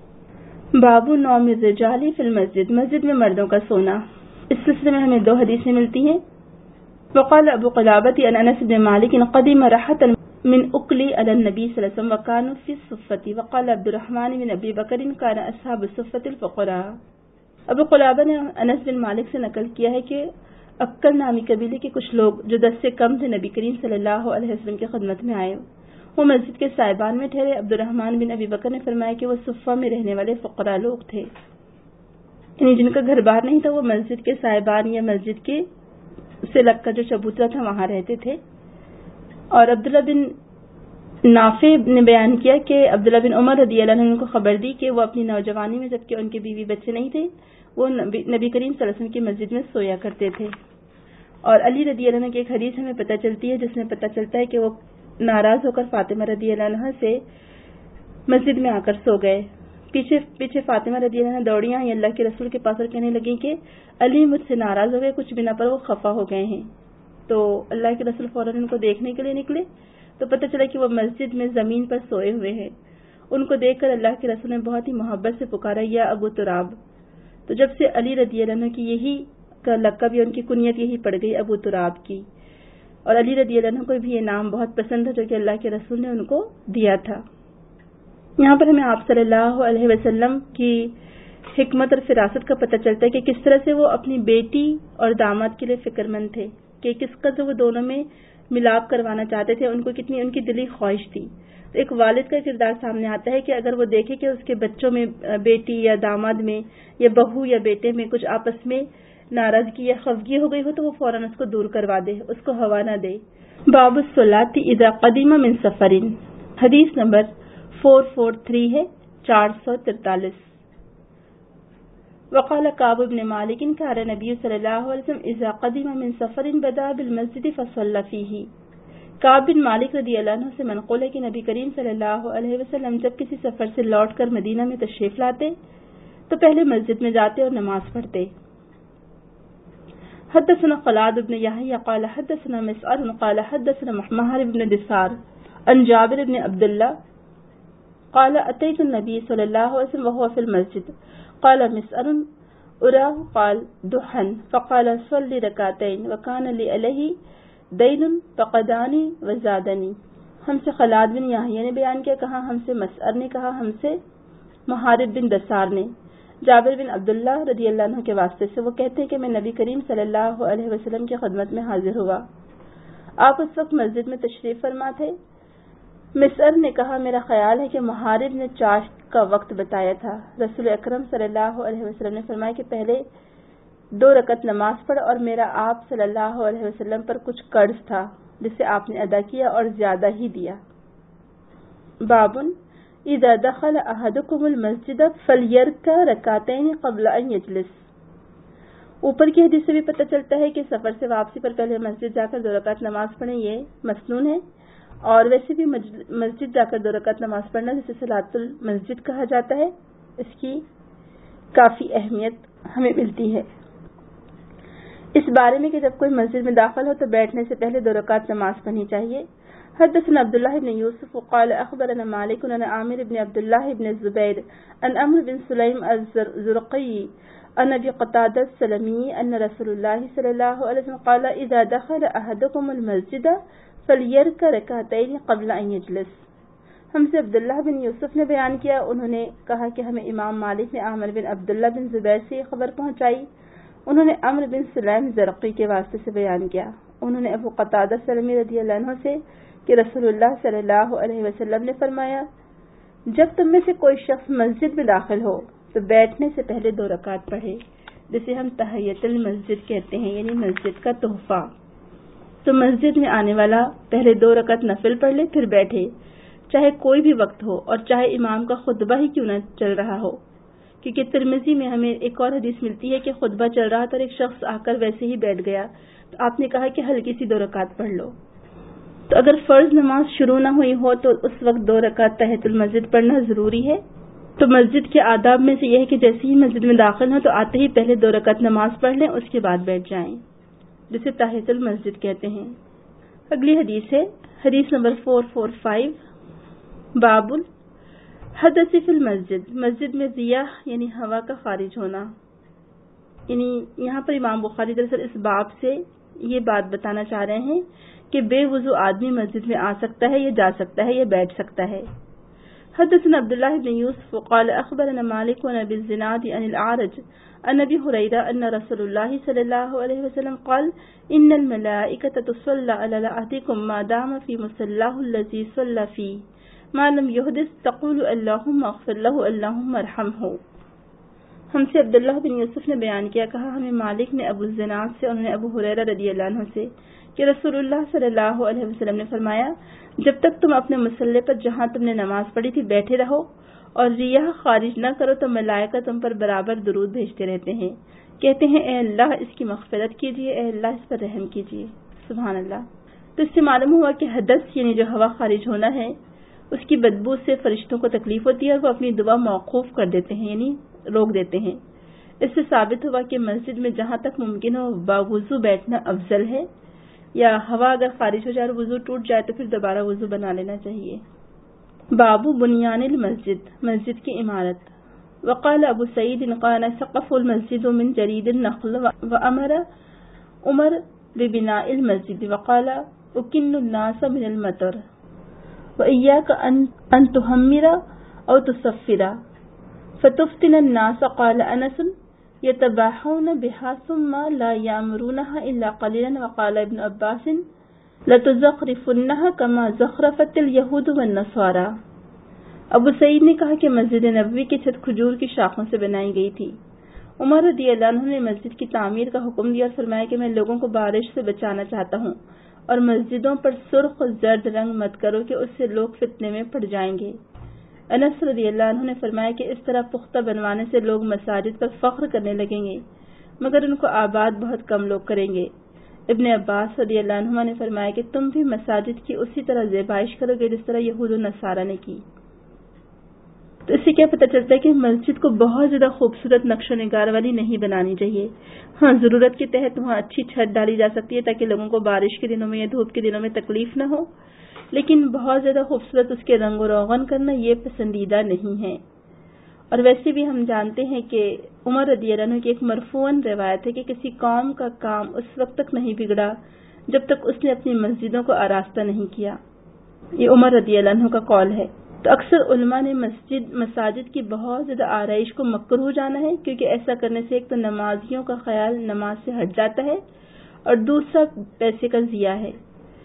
باب نوم الرجال فی المسجد، مسجد میں مردوں کا سونا. اس سلسلے میں ہمیں 2 حدیثیں ملتی ہیں. وقال ابو قلابة عن انس بن مالك قدم رحة من اقلی علی النبی صلی اللہ علیہ وسلم وكانوا في الصفة وقال عبد الرحمن بن ابی بکر كان اصحاب الصفة الفقراء. ابو قلابہ نے انس بن مالک سے نقل کیا ہے کہ اکل نامی قبیلے کے کچھ لوگ جو 10 سے کم تھے نبی کریم صلی اللہ علیہ وسلم کی خدمت میں آئے. وہ مسجد کے سائبان میں ٹھہرے۔ عبد الرحمن بن ابی بکر نے فرمایا کہ وہ صفہ میں رہنے والے فقراء لوگ تھے، یعنی جن کا گھر باہر نہیں تھا، وہ مسجد کے سائبان یا مسجد کے سے لگ کر جو چبوترا تھا وہاں رہتے تھے۔ اور عبداللہ بن نافع نے بیان کیا کہ عبداللہ بن عمر رضی اللہ عنہ کو خبر دی کہ وہ اپنی نوجوانی میں، جبکہ ان کے بیوی بچے نہیں تھے، وہ نبی کریم صلی اللہ علیہ وسلم کی مسجد میں سویا کرتے تھے۔ اور علی رضی اللہ عنہ کی ایک حدیث ہمیں پتہ چلتی ہے جس میں پتہ چلتا ہے کہ وہ ناراض ہو کر فاطمہ رضی اللہ عنہ سے مسجد میں آ کر سو گئے۔ پیچھے فاطمہ رضی اللہ عنہ دوڑی آئیں اللہ کے رسول کے پاس اور کہنے لگیں کہ علی مجھ سے ناراض ہو گئے، کچھ بنا پر وہ خفا ہو گئے ہیں۔ تو اللہ کے رسول فوراً ان کو دیکھنے کے لیے نکلے تو پتہ چلا کہ وہ مسجد میں زمین پر سوئے ہوئے ہیں۔ ان کو دیکھ کر اللہ کے رسول نے بہت ہی محبت سے پکارا، یا ابو تراب۔ تو جب سے علی رضی اللہ عنہ کی یہی کا لقب یا ان کی کنیت یہی پڑ گئی، ابو تراب کی۔ اور علی رضی اللہ عنہ کو بھی یہ نام بہت پسند ہے جو کہ اللہ کے رسول نے ان کو دیا تھا۔ یہاں پر ہمیں آپ صلی اللہ علیہ وسلم کی حکمت اور فراست کا پتہ چلتا ہے کہ کس طرح سے وہ اپنی بیٹی اور داماد کے لیے فکر مند تھے، کہ کس قدر وہ دونوں میں ملاپ کروانا چاہتے تھے، ان کو کتنی ان کی دلی خواہش تھی۔ ایک والد کا کردار سامنے آتا ہے کہ اگر وہ دیکھے کہ اس کے بچوں میں، بیٹی یا داماد میں یا بہو یا بیٹے میں کچھ آپس میں ناراضگی یا خفگی ہو گئی ہو تو وہ فوراً اس کو دور کروا دے، اس کو ہوا نہ دے۔ باب الصلاۃ اذا قدم من سفر، حدیث نمبر 443 ہے، 443۔ وقال كعب بن مالك كان النبي صلى الله عليه وسلم اذا قدم من سفر بدا بالمسجد فصلى فيه۔ کعب بن مالک رضی اللہ عنہ سے منقول ہے کہ نبی کریم صلی اللہ علیہ وسلم جب کسی سفر سے لوٹ کر مدینہ میں تشریف لاتے تو پہلے مسجد میں جاتے اور نماز پڑھتے۔ حدثنا خلاد بن يحيى قال حدثنا مسعر قال حدثنا محمد بن دثار عن جابر بن عبد الله قال اتيت النبي صلى الله عليه وسلم وهو في المسجد قال مسعر اراه قال دحا فقال صلي ركعتين وكان لي عليه دین فقدانی وزادنی۔ ہم سے خلاد بن یحییٰ نے بیان کیا، کہا ہم سے مسعر نے، کہا ہم سے محارب بن دثار نے، جابر بن عبداللہ رضی اللہ عنہ کے واسطے سے، وہ کہتے ہیں کہ میں نبی کریم صلی اللہ علیہ وسلم کی خدمت میں حاضر ہوا، آپ اس وقت مسجد میں تشریف فرما تھے۔ مسعر نے کہا میرا خیال ہے کہ محارب نے چاشت کا وقت بتایا تھا۔ رسول اکرم صلی اللہ علیہ وسلم نے فرمایا کہ پہلے 2 رکعت نماز پڑھ، اور میرا آپ صلی اللہ علیہ وسلم پر کچھ قرض تھا جسے آپ نے ادا کیا اور زیادہ ہی دیا۔ باب اذا دخل احدكم المسجد فليركع ركعتين قبل ان يجلس۔ اوپر کی حدیث سے بھی پتہ چلتا ہے کہ سفر سے واپسی پر پہلے مسجد جا کر 2 رکعت نماز پڑھیں یہ مسنون ہے، اور ویسے بھی مسجد جا کر 2 رکعت نماز پڑھنا جسے صلاۃ المسجد کہا جاتا ہے، اس کی کافی اہمیت ہمیں ملتی ہے۔ اس بارے میں کہ جب کوئی مسجد میں داخل ہو تو بیٹھنے سے پہلے 2 رکعت نماز پڑھنی چاہیے۔ حدثنا عبداللہ بن یوسف قال اخبرنا مالک عن عامر بن عبداللہ بن الزبیر عن عمرو بن سلیم الزرقی عن ابی قتادہ السلمی ان رسول اللہ صلی اللہ علیہ وسلم قال اذا دخل احدكم المسجد فليركع ركعتين قبل ان يجلس۔ ہم سے عبداللہ بن یوسف نے بیان کیا، انہوں نے کہا کہ ہمیں امام مالک نے عامر بن عبداللہ بن زبیر سے یہ خبر پہنچائی، انہوں نے عمرو بن سلیم زرقی کے واسطے سے بیان کیا، انہوں نے ابو قتادہ سلمی رضی اللہ عنہ سے کہ رسول اللہ صلی اللہ علیہ وسلم نے فرمایا جب تم میں سے کوئی شخص مسجد میں داخل ہو تو بیٹھنے سے پہلے 2 رکعت پڑھے، جسے ہم تحیۃ المسجد کہتے ہیں، یعنی مسجد کا تحفہ۔ تو مسجد میں آنے والا پہلے 2 رکعت نفل پڑھ لے پھر بیٹھے، چاہے کوئی بھی وقت ہو اور چاہے امام کا خطبہ ہی کیوں نہ چل رہا ہو، کیونکہ ترمذی میں ہمیں ایک اور حدیث ملتی ہے کہ خطبہ چل رہا تھا اور ایک شخص آ کر ویسے ہی بیٹھ گیا تو آپ نے کہا کہ ہلکی سی 2 رکعت پڑھ لو۔ تو اگر فرض نماز شروع نہ ہوئی ہو تو اس وقت 2 رکعت تحیۃ المسجد پڑھنا ضروری ہے۔ تو مسجد کے آداب میں سے یہ ہے کہ جیسے ہی مسجد میں داخل ہوں تو آتے ہی پہلے 2 رکعت نماز پڑھ لیں، اس کے بعد بیٹھ جائیں، جسے تحیۃ المسجد کہتے ہیں۔ اگلی حدیث ہے حدیث نمبر 445۔ باب حدث فی المسجد، مسجد میں ریاح یعنی ہوا کا خارج ہونا، یعنی یہاں پر امام بخاری دراصل اس باب سے یہ بات بتانا چاہ رہے ہیں کہ بے وضو آدمی مسجد میں آ سکتا ہے یا جا سکتا ہے یا بیٹھ سکتا ہے۔ حدثنا عبد الله بن يوسف قال أخبرنا مالك عن أبي الزناد عن الأعرج عن أبي هريرة أن رسول الله صلى الله عليه وسلم قال إن الملائكة تصلى على أحدكم ما دام في مصلاه الذي صلى فيه ما لم يحدث تقول اللهم اغفر له اللهم ارحمه. ہم سے عبداللہ بن یوسف نے بیان کیا، کہا ہمیں مالک نے ابو الزناد سے، انہوں نے ابو ہریرہ رضی اللہ عنہ سے کہ رسول اللہ صلی اللہ علیہ وسلم نے فرمایا جب تک تم اپنے مصلی پر جہاں تم نے نماز پڑھی تھی بیٹھے رہو اور ریاح خارج نہ کرو تو ملائکہ تم پر برابر درود بھیجتے رہتے ہیں، کہتے ہیں اے اللہ اس کی مغفرت کیجیے، اے اللہ اس پر رحم کیجیے. سبحان اللہ. تو اس سے معلوم ہوا کہ حدث یعنی جو ہوا خارج ہونا ہے اس کی بدبو سے فرشتوں کو تکلیف ہوتی ہے اور وہ اپنی دعا موقوف کر دیتے ہیں، یعنی روک دیتے ہیں. اس سے ثابت ہوا کہ مسجد میں جہاں تک ممکن ہو باوضو بیٹھنا افضل ہے، یا ہوا اگر خارج ہو جائے اور وضو ٹوٹ جائے تو پھر دوبارہ وضو بنا لینا چاہیے. باب بنیان المسجد، مسجد کی عمارت. وقال ابو سعید قال سقف المسجد من جرید النخل وامر عمر ببناء المسجد وقال اکن الناس من المطر وإياك ان تحمر او تصفر فتفتن الناس. قال انس يتباحون بها ثم لا يأمرونها الا قليلا. وقال ابن عباس لتزخرفنها كما زخرفت اليهود والنصارى. ابو سعید نے کہا کہ مسجد نبوی کی چھت کھجور کی شاخوں سے بنائی گئی تھی. عمر رضی اللہ عنہ نے مسجد کی تعمیر کا حکم دیا اور فرمایا کہ میں لوگوں کو بارش سے بچانا چاہتا ہوں اور مسجدوں پر سرخ زرد رنگ مت کرو کہ اس سے لوگ فتنے میں پڑ جائیں گے. انس رضی اللہ عنہ نے فرمایا کہ اس طرح پختہ بنوانے سے لوگ مساجد پر فخر کرنے لگیں گے مگر ان کو آباد بہت کم لوگ کریں گے. ابن عباس رضی اللہ عنہما نے فرمایا کہ تم بھی مساجد کی اسی طرح زیبائش کرو گے جس طرح یہود و نصارہ نے کی. تو اس سے کیا پتہ چلتا ہے کہ مسجد کو بہت زیادہ خوبصورت نقش و نگار والی نہیں بنانی چاہیے. ہاں ضرورت کے تحت وہاں اچھی چھت ڈالی جا سکتی ہے تاکہ لوگوں کو بارش کے دنوں میں یا دھوپ کے دنوں میں تکلیف نہ ہو، لیکن بہت زیادہ خوبصورت اس کے رنگ و روغن کرنا یہ پسندیدہ نہیں ہے. اور ویسے بھی ہم جانتے ہیں کہ عمر رضی اللہ عنہ کی ایک مرفوعاً روایت ہے کہ کسی قوم کا کام اس وقت تک نہیں بگڑا جب تک اس نے اپنی مسجدوں کو آراستہ نہیں کیا. یہ عمر رضی اللہ عنہ کا قول ہے. تو اکثر علماء نے مساجد کی بہت زیادہ آرائش کو مکروہ جانا ہے کیونکہ ایسا کرنے سے ایک تو نمازیوں کا خیال نماز سے ہٹ جاتا ہے اور دوسرا پیسے کا ضیاع ہے.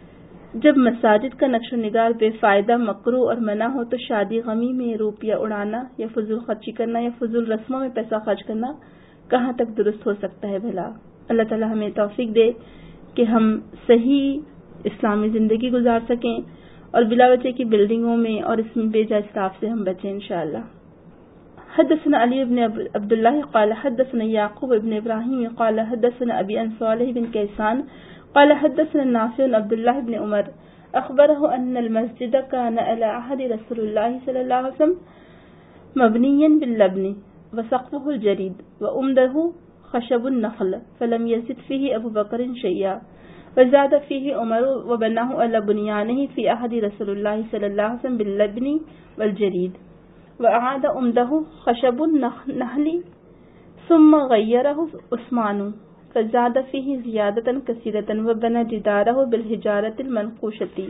جب مساجد کا نقش و نگار بے فائدہ مکروہ اور منع ہو تو شادی غمی میں روپیہ اڑانا یا فضول خرچی کرنا یا فضول رسموں میں پیسہ خرچ کرنا کہاں تک درست ہو سکتا ہے بھلا. اللہ تعالی ہمیں توفیق دے کہ ہم صحیح اسلامی زندگی گزار سکیں اور بلا وجہ کی بلڈنگوں میں اور اس میں بے جا اسراف سے ہم بچیں انشاءاللہ. حدثنا علی بن عبداللہ قال حدثنا یعقوب بن ابراہیم قال حدثنا ابی عن صالح بن کیسان قال حدثنا نافع عبد الله بن عمر اخبره ان المسجد كان على عهد رسول الله صلى الله عليه وسلم مبنيا باللبن وسقفه الجريد وعمده خشب النخل فلم يزد فيه ابو بكر شيئا وزاد فيه عمر وبناه على بنيانه في عهد رسول الله صلى الله عليه وسلم باللبن والجريد وأعاد عمده خشب النخل ثم غيره عثمان فزاد فيه زيادة كثيرة وبنى جداره بالحجارة المنقوشة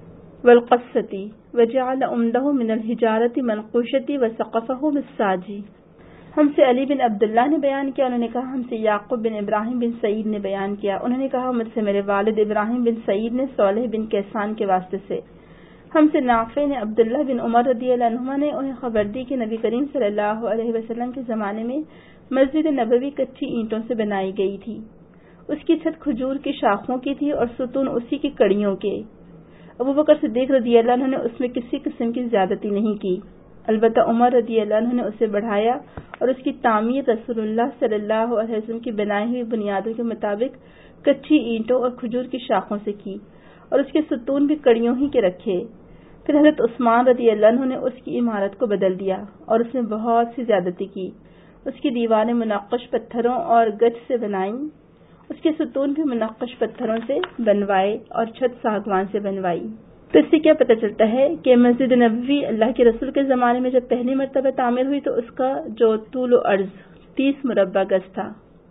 والقصة وجعل عمده من الحجارة منقوشة وسقفه بالساج. ہم سے علی بن عبداللہ نے بیان کیا، انہوں نے کہا ہم سے یعقوب بن ابراہیم بن سعید نے بیان کیا، انہوں نے کہا مجھ سے میرے والد ابراہیم بن سعید نے صالح بن کیسان کے واسطے سے، ہم سے نافع نے عبداللہ بن عمر رضی اللہ عنہما نے انہیں خبر دی کہ نبی کریم صلی اللہ علیہ وسلم کے زمانے میں مسجد نبوی کچی اینٹوں سے بنائی گئی تھی. اس کی چھت کھجور کی شاخوں کی تھی اور ستون اسی کی کڑیوں کے. ابو بکر صدیق رضی اللہ عنہ نے اس میں کسی قسم کی زیادتی نہیں کی، البتہ عمر رضی اللہ عنہ نے اسے بڑھایا اور اس کی تعمیر رسول اللہ صلی اللہ علیہ وسلم کی بنائی ہوئی بنیادوں کے مطابق کچی اینٹوں اور کھجور کی شاخوں سے کی اور اس کے ستون بھی کڑیوں ہی کے رکھے. پھر حضرت عثمان رضی اللہ عنہ نے اس کی عمارت کو بدل دیا اور اس میں بہت سی زیادتی کی. اس کی دیواریں منقش پتھروں اور گچ سے بنائیں، اس کے ستون بھی منقش پتھروں سے بنوائے اور چھت ساگوان سے بنوائی. تو اس سے کیا پتہ چلتا ہے کہ مسجد نبوی اللہ کے رسول کے زمانے میں جب پہلی مرتبہ تعمیر ہوئی تو اس کا جو طول و عرض 30 مربع گز تھا.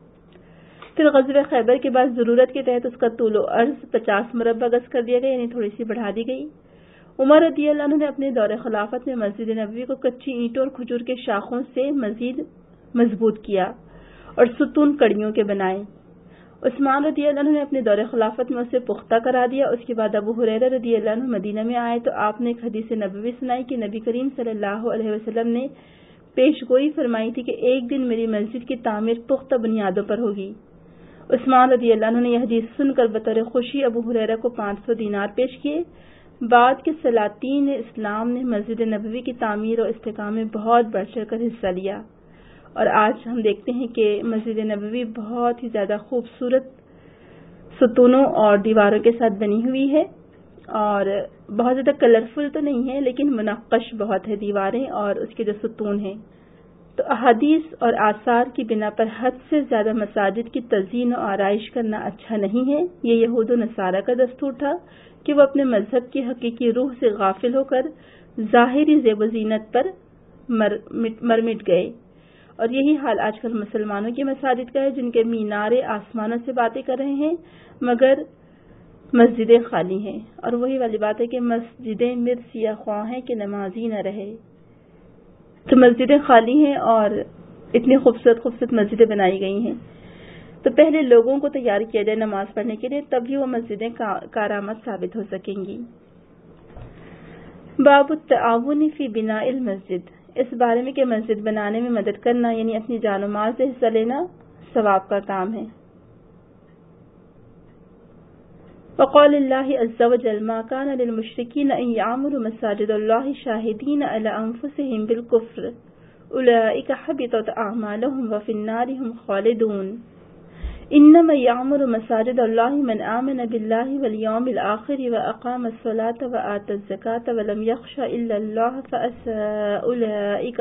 پھر غزوہ خیبر کے بعد ضرورت کے تحت اس کا طول و عرض 50 مربع گز کر دیا گیا، یعنی تھوڑی سی بڑھا دی گئی. عمر رضی اللہ عنہ نے اپنے دور خلافت میں مسجد نبوی کو کچی اینٹوں اور کھجور کے شاخوں سے مزید مضبوط کیا اور ستون کڑیوں کے بنائے۔ عثمان رضی اللہ عنہ نے اپنے دور خلافت میں اسے پختہ کرا دیا۔ اس کے بعد ابو ہریرہ رضی اللہ عنہ مدینہ میں آئے تو آپ نے ایک حدیث نبوی سنائی کہ نبی کریم صلی اللہ علیہ وسلم نے پیش گوئی فرمائی تھی کہ ایک دن میری مسجد کی تعمیر پختہ بنیادوں پر ہوگی۔ عثمان رضی اللہ عنہ نے یہ حدیث سن کر بطور خوشی ابو ہریرہ کو 500 دینار پیش کیے۔ بعد کے سلاطین اسلام نے مسجد نبوی کی تعمیر اور استحکام میں بہت بڑھ چڑھ کر حصہ لیا، اور آج ہم دیکھتے ہیں کہ مسجد نبوی بہت ہی زیادہ خوبصورت ستونوں اور دیواروں کے ساتھ بنی ہوئی ہے، اور بہت زیادہ کلرفل تو نہیں ہے لیکن منقش بہت ہے دیواریں اور اس کے جو ستون ہیں۔ تو احادیث اور آثار کی بنا پر حد سے زیادہ مساجد کی تزئین و آرائش کرنا اچھا نہیں ہے۔ یہ یہود و نصارہ کا دستور تھا کہ وہ اپنے مذہب کی حقیقی روح سے غافل ہو کر ظاہری زیب و زینت پر مٹ گئے، اور یہی حال آج کل مسلمانوں کی مساجد کا ہے، جن کے مینارے آسمانوں سے باتیں کر رہے ہیں مگر مسجدیں خالی ہیں۔ اور وہی والی بات ہے کہ مسجدیں مرس یا خواہ ہیں کہ نمازی نہ رہے۔ تو مسجدیں خالی ہیں اور اتنی خوبصورت خوبصورت مسجدیں بنائی گئی ہیں، تو پہلے لوگوں کو تیار کیا جائے نماز پڑھنے کے لیے، تبھی وہ مسجدیں کارآمد ثابت ہو سکیں گی۔ باب التعاون فی بناء المسجد، اس بارے میں کہ مسجد بنانے میں مدد کرنا یعنی اپنی جان و مال سے حصہ لینا ثواب کا کام ہے۔ وقال اللہ عز وجل ما كان للمشركين ان يعمروا مساجد الله شاهدين على انفسهم بالكفر اولئك حبطت اعمالهم وفي النار هم خالدون انما يعمر مساجد الله من آمن بالله واليوم الاخر واقام الصلاة وآتى الزكاة ولم يخش الا الله فعسى اولئك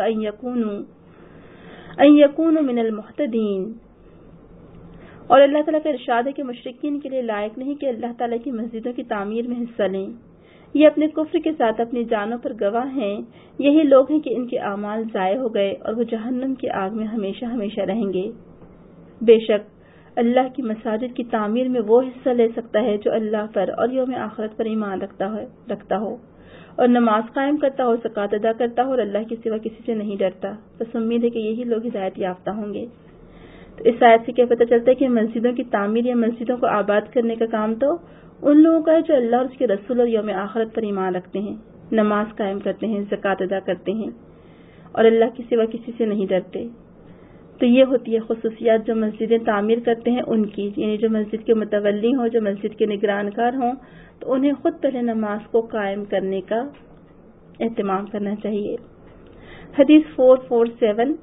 ان يكونوا من المهتدين۔ اور اللہ تعالیٰ کا ارشاد ہے کہ مشرکین کے لیے لائق نہیں کہ اللہ تعالیٰ کی مسجدوں کی تعمیر میں حصہ لیں، یہ اپنے کفر کے ساتھ اپنی جانوں پر گواہ ہیں۔ یہی لوگ ہیں کہ ان کے اعمال ضائع ہو گئے اور وہ جہنم کی آگ میں ہمیشہ ہمیشہ رہیں گے۔ بے شک اللہ کی مساجد کی تعمیر میں وہ حصہ لے سکتا ہے جو اللہ پر اور یوم آخرت پر ایمان رکھتا ہو اور نماز قائم کرتا ہو، زکوٰۃ ادا کرتا ہو اور اللہ کے سوا کسی سے نہیں ڈرتا۔ بس امید ہے کہ یہی لوگ ہدایت یافتہ ہوں گے۔ تو اس آیت سے کیا پتہ چلتا ہے کہ مسجدوں کی تعمیر یا مسجدوں کو آباد کرنے کا کام تو ان لوگوں کا ہے جو اللہ اور اس کے رسول اور یوم آخرت پر ایمان رکھتے ہیں، نماز قائم کرتے ہیں، زکوٰۃ ادا کرتے ہیں اور اللہ کے سوا کسی سے نہیں ڈرتے۔ تو یہ ہوتی ہے خصوصیات جو مسجدیں تعمیر کرتے ہیں ان کی، یعنی جو مسجد کے متولی ہوں، جو مسجد کے نگران کار ہوں، تو انہیں خود پہلے نماز کو قائم کرنے کا اہتمام کرنا چاہیے۔ حدیث 447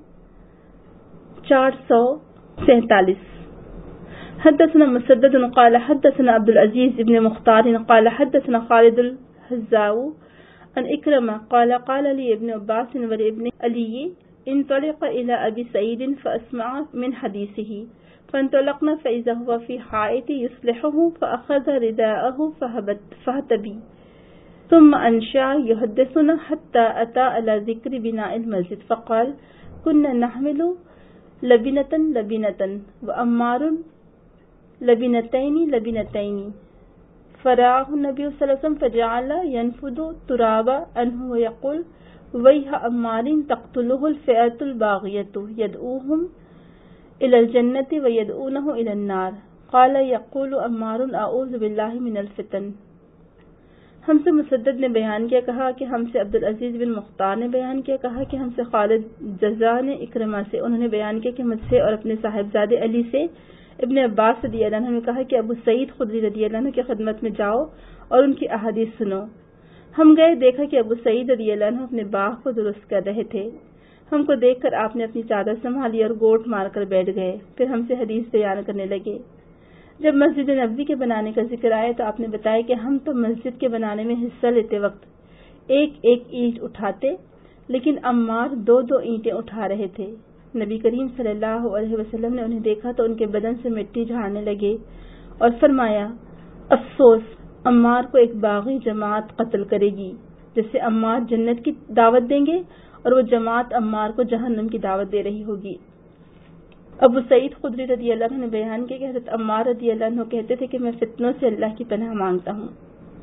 447 حدثنا مسدد قال حدثنا عبد العزيز بن مختار قال حدثنا خالد الحذاء عن اكرمة قال لي ابن عباس ولابن علي انطلق الى ابي سعيد فاسمع من حديثه فانطلقنا فاذا هو في حائط يصلحه فاخذ رداءه فهتبي ثم انشا يحدثنا حتى اتى على ذكر بناء المسجد فقال كنا نحمل لبنة وأمار لبنتين فرآه النبي صلى الله عليه وسلم فجعل ينفض ترابا عنه ويقول ويح أمار تقتله الفئة الباغية يدعوهم إلى الجنة ويدعونه إلى النار قال يقول أمار أعوذ بالله من الفتن۔ ہم سے مسدد نے بیان کیا کہا کہ ہم سے عبد العزیز بن مختار نے بیان کیا کہا کہ ہم سے خالد جزا نے اکرمہ سے، انہوں نے بیان کیا کہ مجھ سے اور اپنے صاحبزادے علی سے ابن عباس رضی اللہ عنہ نے کہا کہ ابو سعید خدری رضی اللہ عنہ کی خدمت میں جاؤ اور ان کی احادیث سنو۔ ہم گئے، دیکھا کہ ابو سعید رضی اللہ عنہ اپنے باغ کو درست کر رہے تھے۔ ہم کو دیکھ کر آپ نے اپنی چادر سنبھالی اور گوٹ مار کر بیٹھ گئے، پھر ہم سے حدیث بیان کرنے لگے۔ جب مسجد نبوی کے بنانے کا ذکر آیا تو آپ نے بتایا کہ ہم تو مسجد کے بنانے میں حصہ لیتے وقت ایک ایک اینٹ اٹھاتے، لیکن عمار 2 اینٹیں اٹھا رہے تھے۔ نبی کریم صلی اللہ علیہ وسلم نے انہیں دیکھا تو ان کے بدن سے مٹی جھاڑنے لگے اور فرمایا افسوس، عمار کو ایک باغی جماعت قتل کرے گی جس سے عمار جنت کی دعوت دیں گے اور وہ جماعت عمار کو جہنم کی دعوت دے رہی ہوگی۔ ابو سعید خدری رضی اللہ عنہ نے بیان کیا کہ حضرت عمار رضی اللہ عنہ کہتے تھے کہ میں فتنوں سے اللہ کی پناہ مانگتا ہوں۔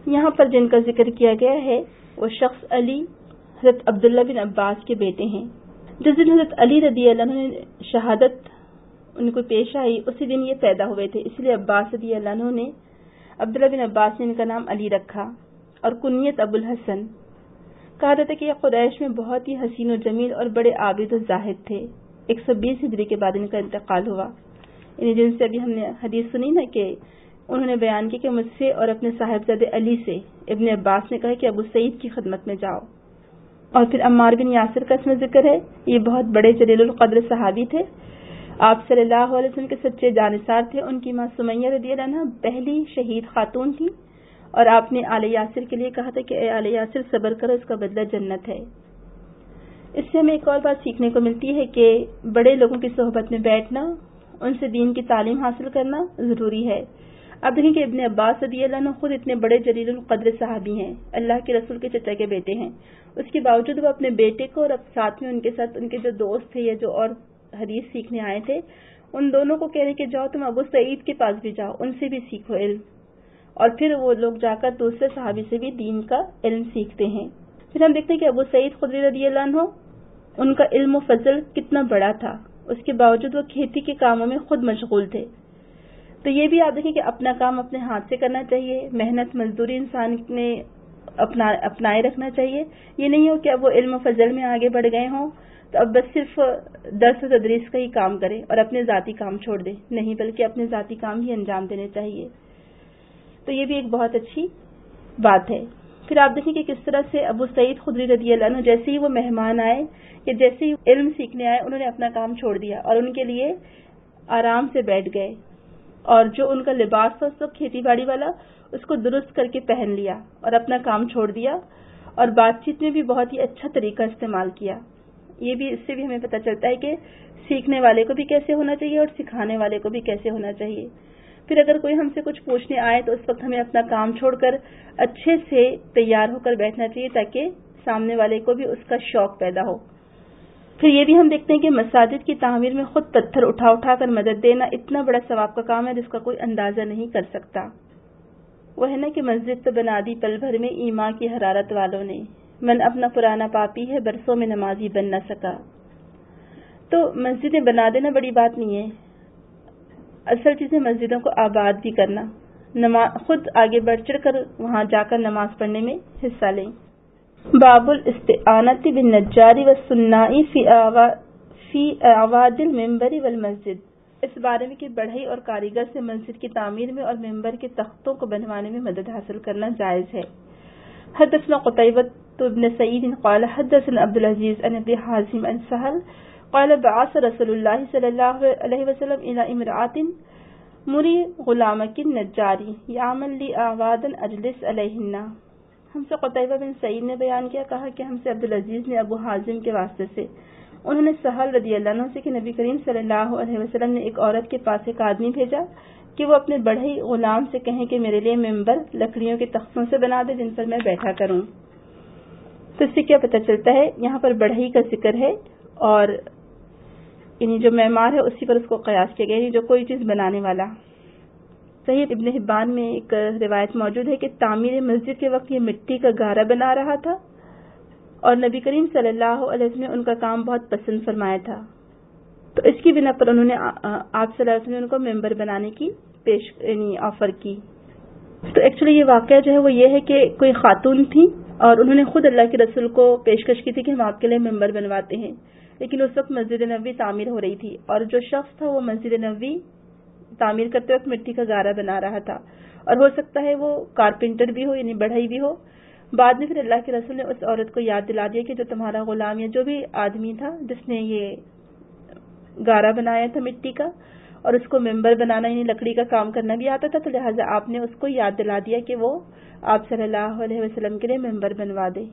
یہاں پر جن کا ذکر کیا گیا ہے وہ شخص علی حضرت عبداللہ بن عباس کے بیٹے ہیں. جس دن حضرت علی رضی اللہ عنہ نے شہادت ان کو پیش آئی اسی دن یہ پیدا ہوئے تھے، اس لیے عباس رضی اللہ عنہ نے عبداللہ بن عباس نے ان کا نام علی رکھا اور کنیت ابو الحسن. کہا جاتا ہے کہ یہ قریش میں بہت ہی حسین و جمیل اور بڑے عابد و زاہد تھے. 120 ہجری کے بعد ان کا انتقال ہوا. یعنی جن سے ابھی ہم نے حدیث سنی نا کہ انہوں نے بیان کیا کہ مجھ سے اور اپنے صاحبزادے علی سے ابن عباس نے کہا کہ ابو سعید کی خدمت میں جاؤ. اور پھر عمار بن یاسر کا اس میں ذکر ہے. یہ بہت بڑے جلیل القدر صحابی تھے. آپ صلی اللہ علیہ وسلم کے سچے جانثار تھے. ان کی ماں سمیہ رضی اللہ عنہا پہلی شہید خاتون تھی اور آپ نے آل یاسر کے لیے کہا تھا کہ اے آل یاسر صبر کرو، اس کا بدلہ جنت ہے. اس سے ہمیں ایک اور بات سیکھنے کو ملتی ہے کہ بڑے لوگوں کی صحبت میں بیٹھنا، ان سے دین کی تعلیم حاصل کرنا ضروری ہے. اب دیکھیں کہ ابن عباس رضی اللہ عنہ خود اتنے بڑے جلیل القدر صحابی ہیں، اللہ کے رسول کے چچا کے بیٹے ہیں. اس کے باوجود وہ اپنے بیٹے کو اور ساتھ میں ان کے ساتھ ان کے جو دوست تھے یا جو اور حدیث سیکھنے آئے تھے ان دونوں کو کہہ رہے کہ جاؤ تم ابو سعید کے پاس بھی جاؤ، ان سے بھی سیکھو علم. اور پھر وہ لوگ جا کر دوسرے صحابی سے بھی دین کا علم سیکھتے ہیں. پھر ہم دیکھتے ہیں کہ ابو سعید خدری رضی اللہ عنہ ان کا علم و فضل کتنا بڑا تھا، اس کے باوجود وہ کھیتی کے کاموں میں خود مشغول تھے. تو یہ بھی آپ دیکھیں کہ اپنا کام اپنے ہاتھ سے کرنا چاہیے، محنت مزدوری انسان نے اپنائے رکھنا چاہیے. یہ نہیں ہو کہ اب وہ علم و فضل میں آگے بڑھ گئے ہوں تو اب بس صرف درس و تدریس کا ہی کام کرے اور اپنے ذاتی کام چھوڑ دے. نہیں، بلکہ اپنے ذاتی کام ہی انجام دینے چاہیے. تو یہ بھی ایک بہت اچھی بات ہے. پھر آپ دیکھیں کہ کس طرح سے ابو سعید خدری رضی اللہ عنہ جیسے ہی وہ مہمان آئے کہ جیسے ہی علم سیکھنے آئے انہوں نے اپنا کام چھوڑ دیا اور ان کے لیے آرام سے بیٹھ گئے اور جو ان کا لباس تھا اس وقت کھیتی باڑی والا اس کو درست کر کے پہن لیا اور اپنا کام چھوڑ دیا اور بات چیت میں بھی بہت ہی اچھا طریقہ استعمال کیا. یہ بھی اس سے بھی ہمیں پتہ چلتا ہے کہ سیکھنے والے کو بھی کیسے ہونا چاہیے اور سکھانے والے کو بھی کیسے ہونا چاہیے. پھر اگر کوئی ہم سے کچھ پوچھنے آئے تو اس وقت ہمیں اپنا کام چھوڑ کر اچھے سے تیار ہو کر بیٹھنا چاہیے تاکہ سامنے والے کو بھی اس کا شوق پیدا ہو. پھر یہ بھی ہم دیکھتے ہیں کہ مساجد کی تعمیر میں خود پتھر اٹھا اٹھا کر مدد دینا اتنا بڑا ثواب کا کام ہے جس کا کوئی اندازہ نہیں کر سکتا. وہ ہے نا کہ مسجد تو بنا دی پل بھر میں ایمان کی حرارت والوں نے، من اپنا پرانا پاپی ہے برسوں میں نمازی بن نہ سکا. تو مسجدیں بنا دینا بڑی بات نہیں ہے، اصل چیز ہے مسجدوں کو آباد بھی کرنا. خود آگے بڑھ چڑھ کر وہاں جا کر نماز پڑھنے میں حصہ لیں. باب الاستعانت بالنجار والصناع فی اعواد المنبر والمسجد. اس بارے میں کہ بڑھئی اور کاریگر سے مسجد کی تعمیر میں اور ممبر کے تختوں کو بنوانے میں مدد حاصل کرنا جائز ہے. حدثنا قتيبة بن سعيد قال حدثنا عبد العزيز عن ابي حازم عن سهل قال بعث رسول الله صلى الله عليه وسلم الى امرأة مري غلامك النجار يعمل لي اعوادا اجلس عليهن. ہم سے قتیبہ بن سعید نے بیان کیا، کہا کہ ہم سے عبد العزیز نے ابو حازم کے واسطے سے انہوں نے سہل رضی اللہ عنہ سے کہ نبی کریم صلی اللہ علیہ وسلم نے ایک عورت کے پاس ایک آدمی بھیجا کہ وہ اپنے بڑھئی غلام سے کہیں کہ میرے لیے ممبر لکڑیوں کے تختوں سے بنا دے جن پر میں بیٹھا کروں. تو اس سے کیا پتہ چلتا ہے، یہاں پر بڑھئی کا ذکر ہے اور یعنی جو معمار ہے اسی پر اس کو قیاس کیا گیا، یعنی جو کوئی چیز بنانے والا. صحیح ابن حبان میں ایک روایت موجود ہے کہ تعمیر مسجد کے وقت یہ مٹی کا گارا بنا رہا تھا اور نبی کریم صلی اللہ علیہ وسلم نے ان کا کام بہت پسند فرمایا تھا. تو اس کی بنا پر انہوں نے آپ صلی اللہ علیہ وسلم نے ان کو ممبر بنانے کی آفر کی. تو ایکچولی یہ واقعہ جو ہے وہ یہ ہے کہ کوئی خاتون تھی اور انہوں نے خود اللہ کے رسول کو پیشکش کی تھی کہ ہم آپ کے لیے ممبر بنواتے ہیں، لیکن اس وقت مسجد نبوی تعمیر ہو رہی تھی اور جو شخص تھا وہ مسجد نبوی تعمیر کرتے وقت مٹی کا گارا بنا رہا تھا اور ہو سکتا ہے وہ کارپینٹر بھی ہو یعنی بڑھئی بھی ہو. بعد میں پھر اللہ کے رسول نے اس عورت کو یاد دلا دیا کہ جو تمہارا غلام یا جو بھی آدمی تھا جس نے یہ گارا بنایا تھا مٹی کا اور اس کو ممبر بنانا یعنی لکڑی کا کام کرنا بھی آتا تھا، تو لہٰذا آپ نے اس کو یاد دلا دیا کہ وہ آپ صلی اللہ علیہ وسلم کے لیے ممبر بنوا دے.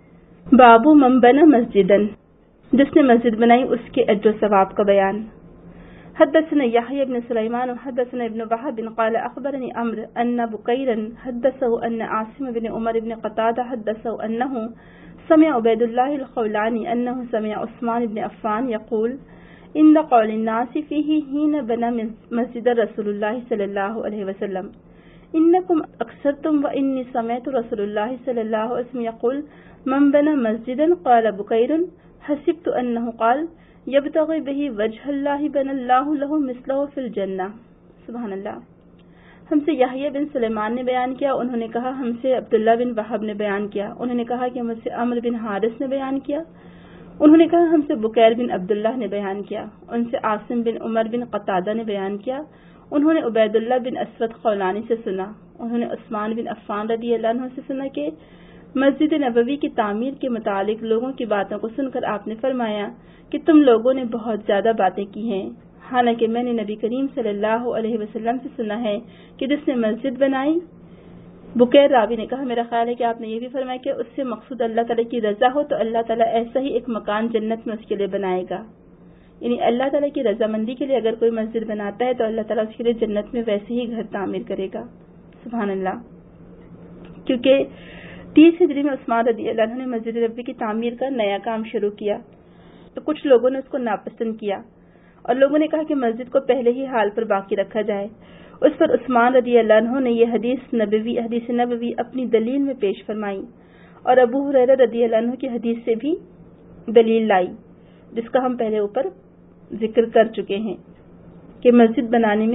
بابو من بنا مسجدن، جس نے مسجد بنائی اس کے اجر و ثواب کا بیان. حدثنا يحيى بن سليمان وحدثنا ابن وهب قال اخبرني عمرو ان بكيرا حدثه ان عاصم بن عمر بن قتادة حدثه انه سمع عبيد الله الخولاني انه سمع عثمان بن عفان يقول ان قول الناس فيه حين بنى مسجد رسول الله صلى الله عليه وسلم انکم اکثرتم وانی سمعت رسول اللہ صلی اللہ علیہ وسلم یقول من بنى مسجدا قال بکیر حسبت انه قال یبتغی به وجه اللہ بنى اللہ له مثله فی الجنہ. سبحان اللہ. ہم سے یحییٰ بن سلیمان نے بیان کیا، انہوں نے کہا ہم سے عبداللہ بن وہب نے بیان کیا، انہوں نے کہا کہ ہم سے عمرو بن حارث نے بیان کیا، انہوں نے کہا ہم سے بکیر بن عبداللہ نے بیان کیا، ان سے عاصم بن عمر بن قتادہ نے بیان کیا، انہوں نے عبید اللہ بن اسود خولانی سے سنا، انہوں نے عثمان بن عفان رضی اللہ عنہ سے سنا کہ مسجد نبوی کی تعمیر کے متعلق لوگوں کی باتوں کو سن کر آپ نے فرمایا کہ تم لوگوں نے بہت زیادہ باتیں کی ہیں، حالانکہ میں نے نبی کریم صلی اللہ علیہ وسلم سے سنا ہے کہ جس نے مسجد بنائی. بکیر راوی نے کہا میرا خیال ہے کہ آپ نے یہ بھی فرمایا کہ اس سے مقصود اللہ تعالیٰ کی رضا ہو تو اللہ تعالیٰ ایسا ہی ایک مکان جنت میں اس کے لیے بنائے گا. یعنی اللہ تعالیٰ کی رضامندی کے لیے اگر کوئی مسجد بناتا ہے تو اللہ تعالیٰ اس کے لیے جنت میں ویسے ہی گھر تعمیر کرے گا. سبحان اللہ. کیونکہ 30 ہجری میں عثمان رضی اللہ عنہ نے مسجد نبوی کی تعمیر کا نیا کام شروع کیا تو کچھ لوگوں نے اس کو ناپسند کیا اور لوگوں نے کہا کہ مسجد کو پہلے ہی حال پر باقی رکھا جائے. اس پر عثمان رضی اللہ عنہ نے یہ حدیث نبوی اپنی دلیل میں پیش فرمائی اور ابو ہریرہ رضی اللہ عنہ کی حدیث سے بھی دلیل لائی جس کا ہم پہلے اوپر ذکر کر چکے ہیں کہ مسجد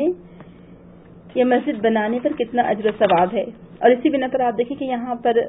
بنانے پر کتنا اجر و ثواب ہے. اور اسی بنا پر آپ دیکھیں کہ یہاں پر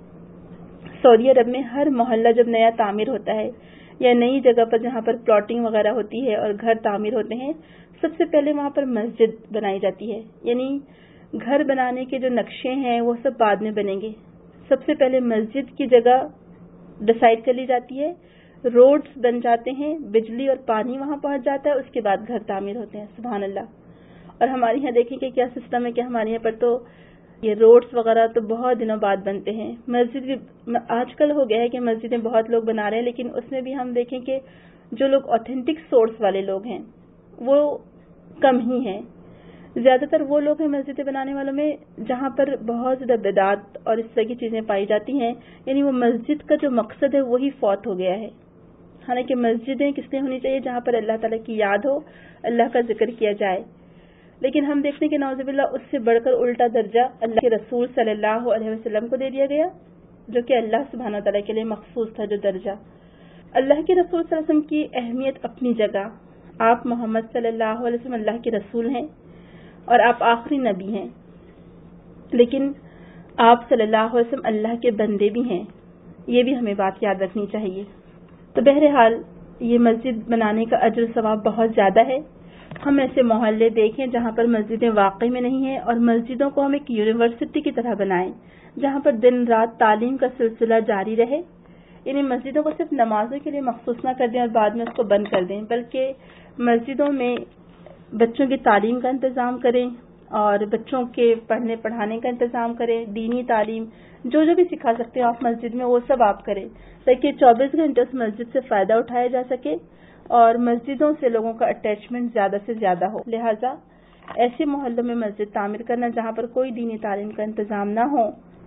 سعودی عرب میں ہر محلہ جب نیا تعمیر ہوتا ہے یا نئی جگہ پر جہاں پر پلاٹنگ وغیرہ ہوتی ہے اور گھر تعمیر ہوتے ہیں سب سے پہلے وہاں پر مسجد بنائی جاتی ہے. یعنی گھر بنانے کے جو نقشے ہیں وہ سب بعد میں بنیں گے. سب سے پہلے مسجد کی جگہ ڈیسائیڈ کر لی جاتی ہے، روڈز بن جاتے ہیں، بجلی اور پانی وہاں پہنچ جاتا ہے، اس کے بعد گھر تعمیر ہوتے ہیں. سبحان اللہ. اور ہمارے یہاں دیکھیں کہ کیا سسٹم ہے کہ ہمارے یہاں پر تو یہ روڈز وغیرہ تو بہت دنوں بعد بنتے ہیں. مسجد بھی آج کل ہو گیا ہے کہ مسجدیں بہت لوگ بنا رہے ہیں لیکن اس میں بھی ہم دیکھیں کہ جو لوگ اوتھینٹک سورس والے لوگ ہیں وہ کم ہی ہیں. زیادہ تر وہ لوگ ہیں مسجدیں بنانے والوں میں جہاں پر بہت زیادہ بدعات اور اس طرح کی چیزیں پائی جاتی ہیں. یعنی وہ مسجد کا جو مقصد ہے وہی فوت ہو گیا ہے. حالانکہ مسجدیں کس لیے ہونی چاہیے؟ جہاں پر اللہ تعالیٰ کی یاد ہو، اللہ کا ذکر کیا جائے. لیکن ہم دیکھتے ہیں کہ نعوذ باللہ اس سے بڑھ کر الٹا درجہ اللہ کے رسول صلی اللہ علیہ وسلم کو دے دیا گیا جو کہ اللہ سبحانہ تعالیٰ کے لیے مخصوص تھا. جو درجہ اللہ کے رسول صلی اللہ علیہ وسلم کی اہمیت اپنی جگہ، آپ محمد صلی اللہ علیہ وسلم اللہ کے رسول ہیں اور آپ آخری نبی ہیں، لیکن آپ صلی اللہ علیہ وسلم اللہ کے بندے بھی ہیں. یہ بھی ہمیں بات یاد رکھنی چاہیے. تو بہرحال یہ مسجد بنانے کا اجر ثواب بہت زیادہ ہے. ہم ایسے محلے دیکھیں جہاں پر مسجدیں واقعی میں نہیں ہیں اور مسجدوں کو ہم ایک یونیورسٹی کی طرح بنائیں جہاں پر دن رات تعلیم کا سلسلہ جاری رہے. یعنی مسجدوں کو صرف نمازوں کے لیے مخصوص نہ کر دیں اور بعد میں اس کو بند کر دیں، بلکہ مسجدوں میں بچوں کی تعلیم کا انتظام کریں اور بچوں کے پڑھنے پڑھانے کا انتظام کریں. دینی تعلیم جو بھی سکھا سکتے ہیں آپ مسجد میں وہ سب آپ کریں تاکہ 24 گھنٹے اس مسجد سے فائدہ اٹھایا جا سکے اور مسجدوں سے لوگوں کا اٹیچمنٹ زیادہ سے زیادہ ہو. لہٰذا ایسے محلوں میں مسجد تعمیر کرنا جہاں پر کوئی دینی تعلیم کا انتظام نہ ہو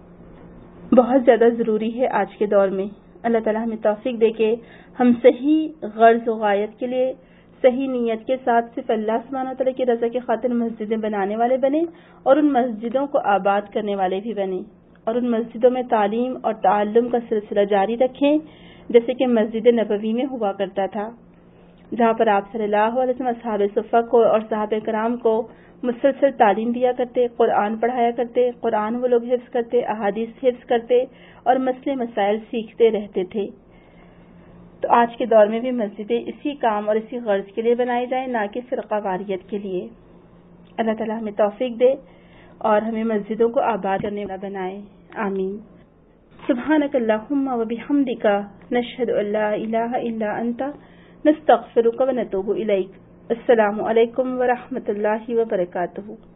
بہت زیادہ ضروری ہے آج کے دور میں. اللہ تعالیٰ ہمیں توفیق دے کہ ہم صحیح غرض و غایت کے لیے صحیح نیت کے ساتھ صرف اللہ سبحانہ تعالیٰ کی رضا کی خاطر مسجدیں بنانے والے بنے اور ان مسجدوں کو آباد کرنے والے بھی بنے اور ان مسجدوں میں تعلیم اور تعلم کا سلسلہ جاری رکھیں جیسے کہ مسجد نبوی میں ہوا کرتا تھا جہاں پر آپ صلی اللہ علیہ وسلم اصحاب صفہ کو اور صحابہ کرام کو مسلسل تعلیم دیا کرتے، قرآن پڑھایا کرتے، قرآن وہ لوگ حفظ کرتے، احادیث حفظ کرتے اور مسئلے مسائل سیکھتے رہتے تھے. تو آج کے دور میں بھی مسجدیں اسی کام اور اسی غرض کے لیے بنائی جائیں نہ کہ فرقہ واریت کے لیے. اللہ تعالیٰ ہمیں توفیق دے اور ہمیں مسجدوں کو آباد کرنے والا بنائے. آمین. سبحانک اللہم و بحمدک نشہد ان لا الہ الا انت نستغفرک و نتوب الیک. السلام علیکم ورحمۃ اللہ وبرکاتہ.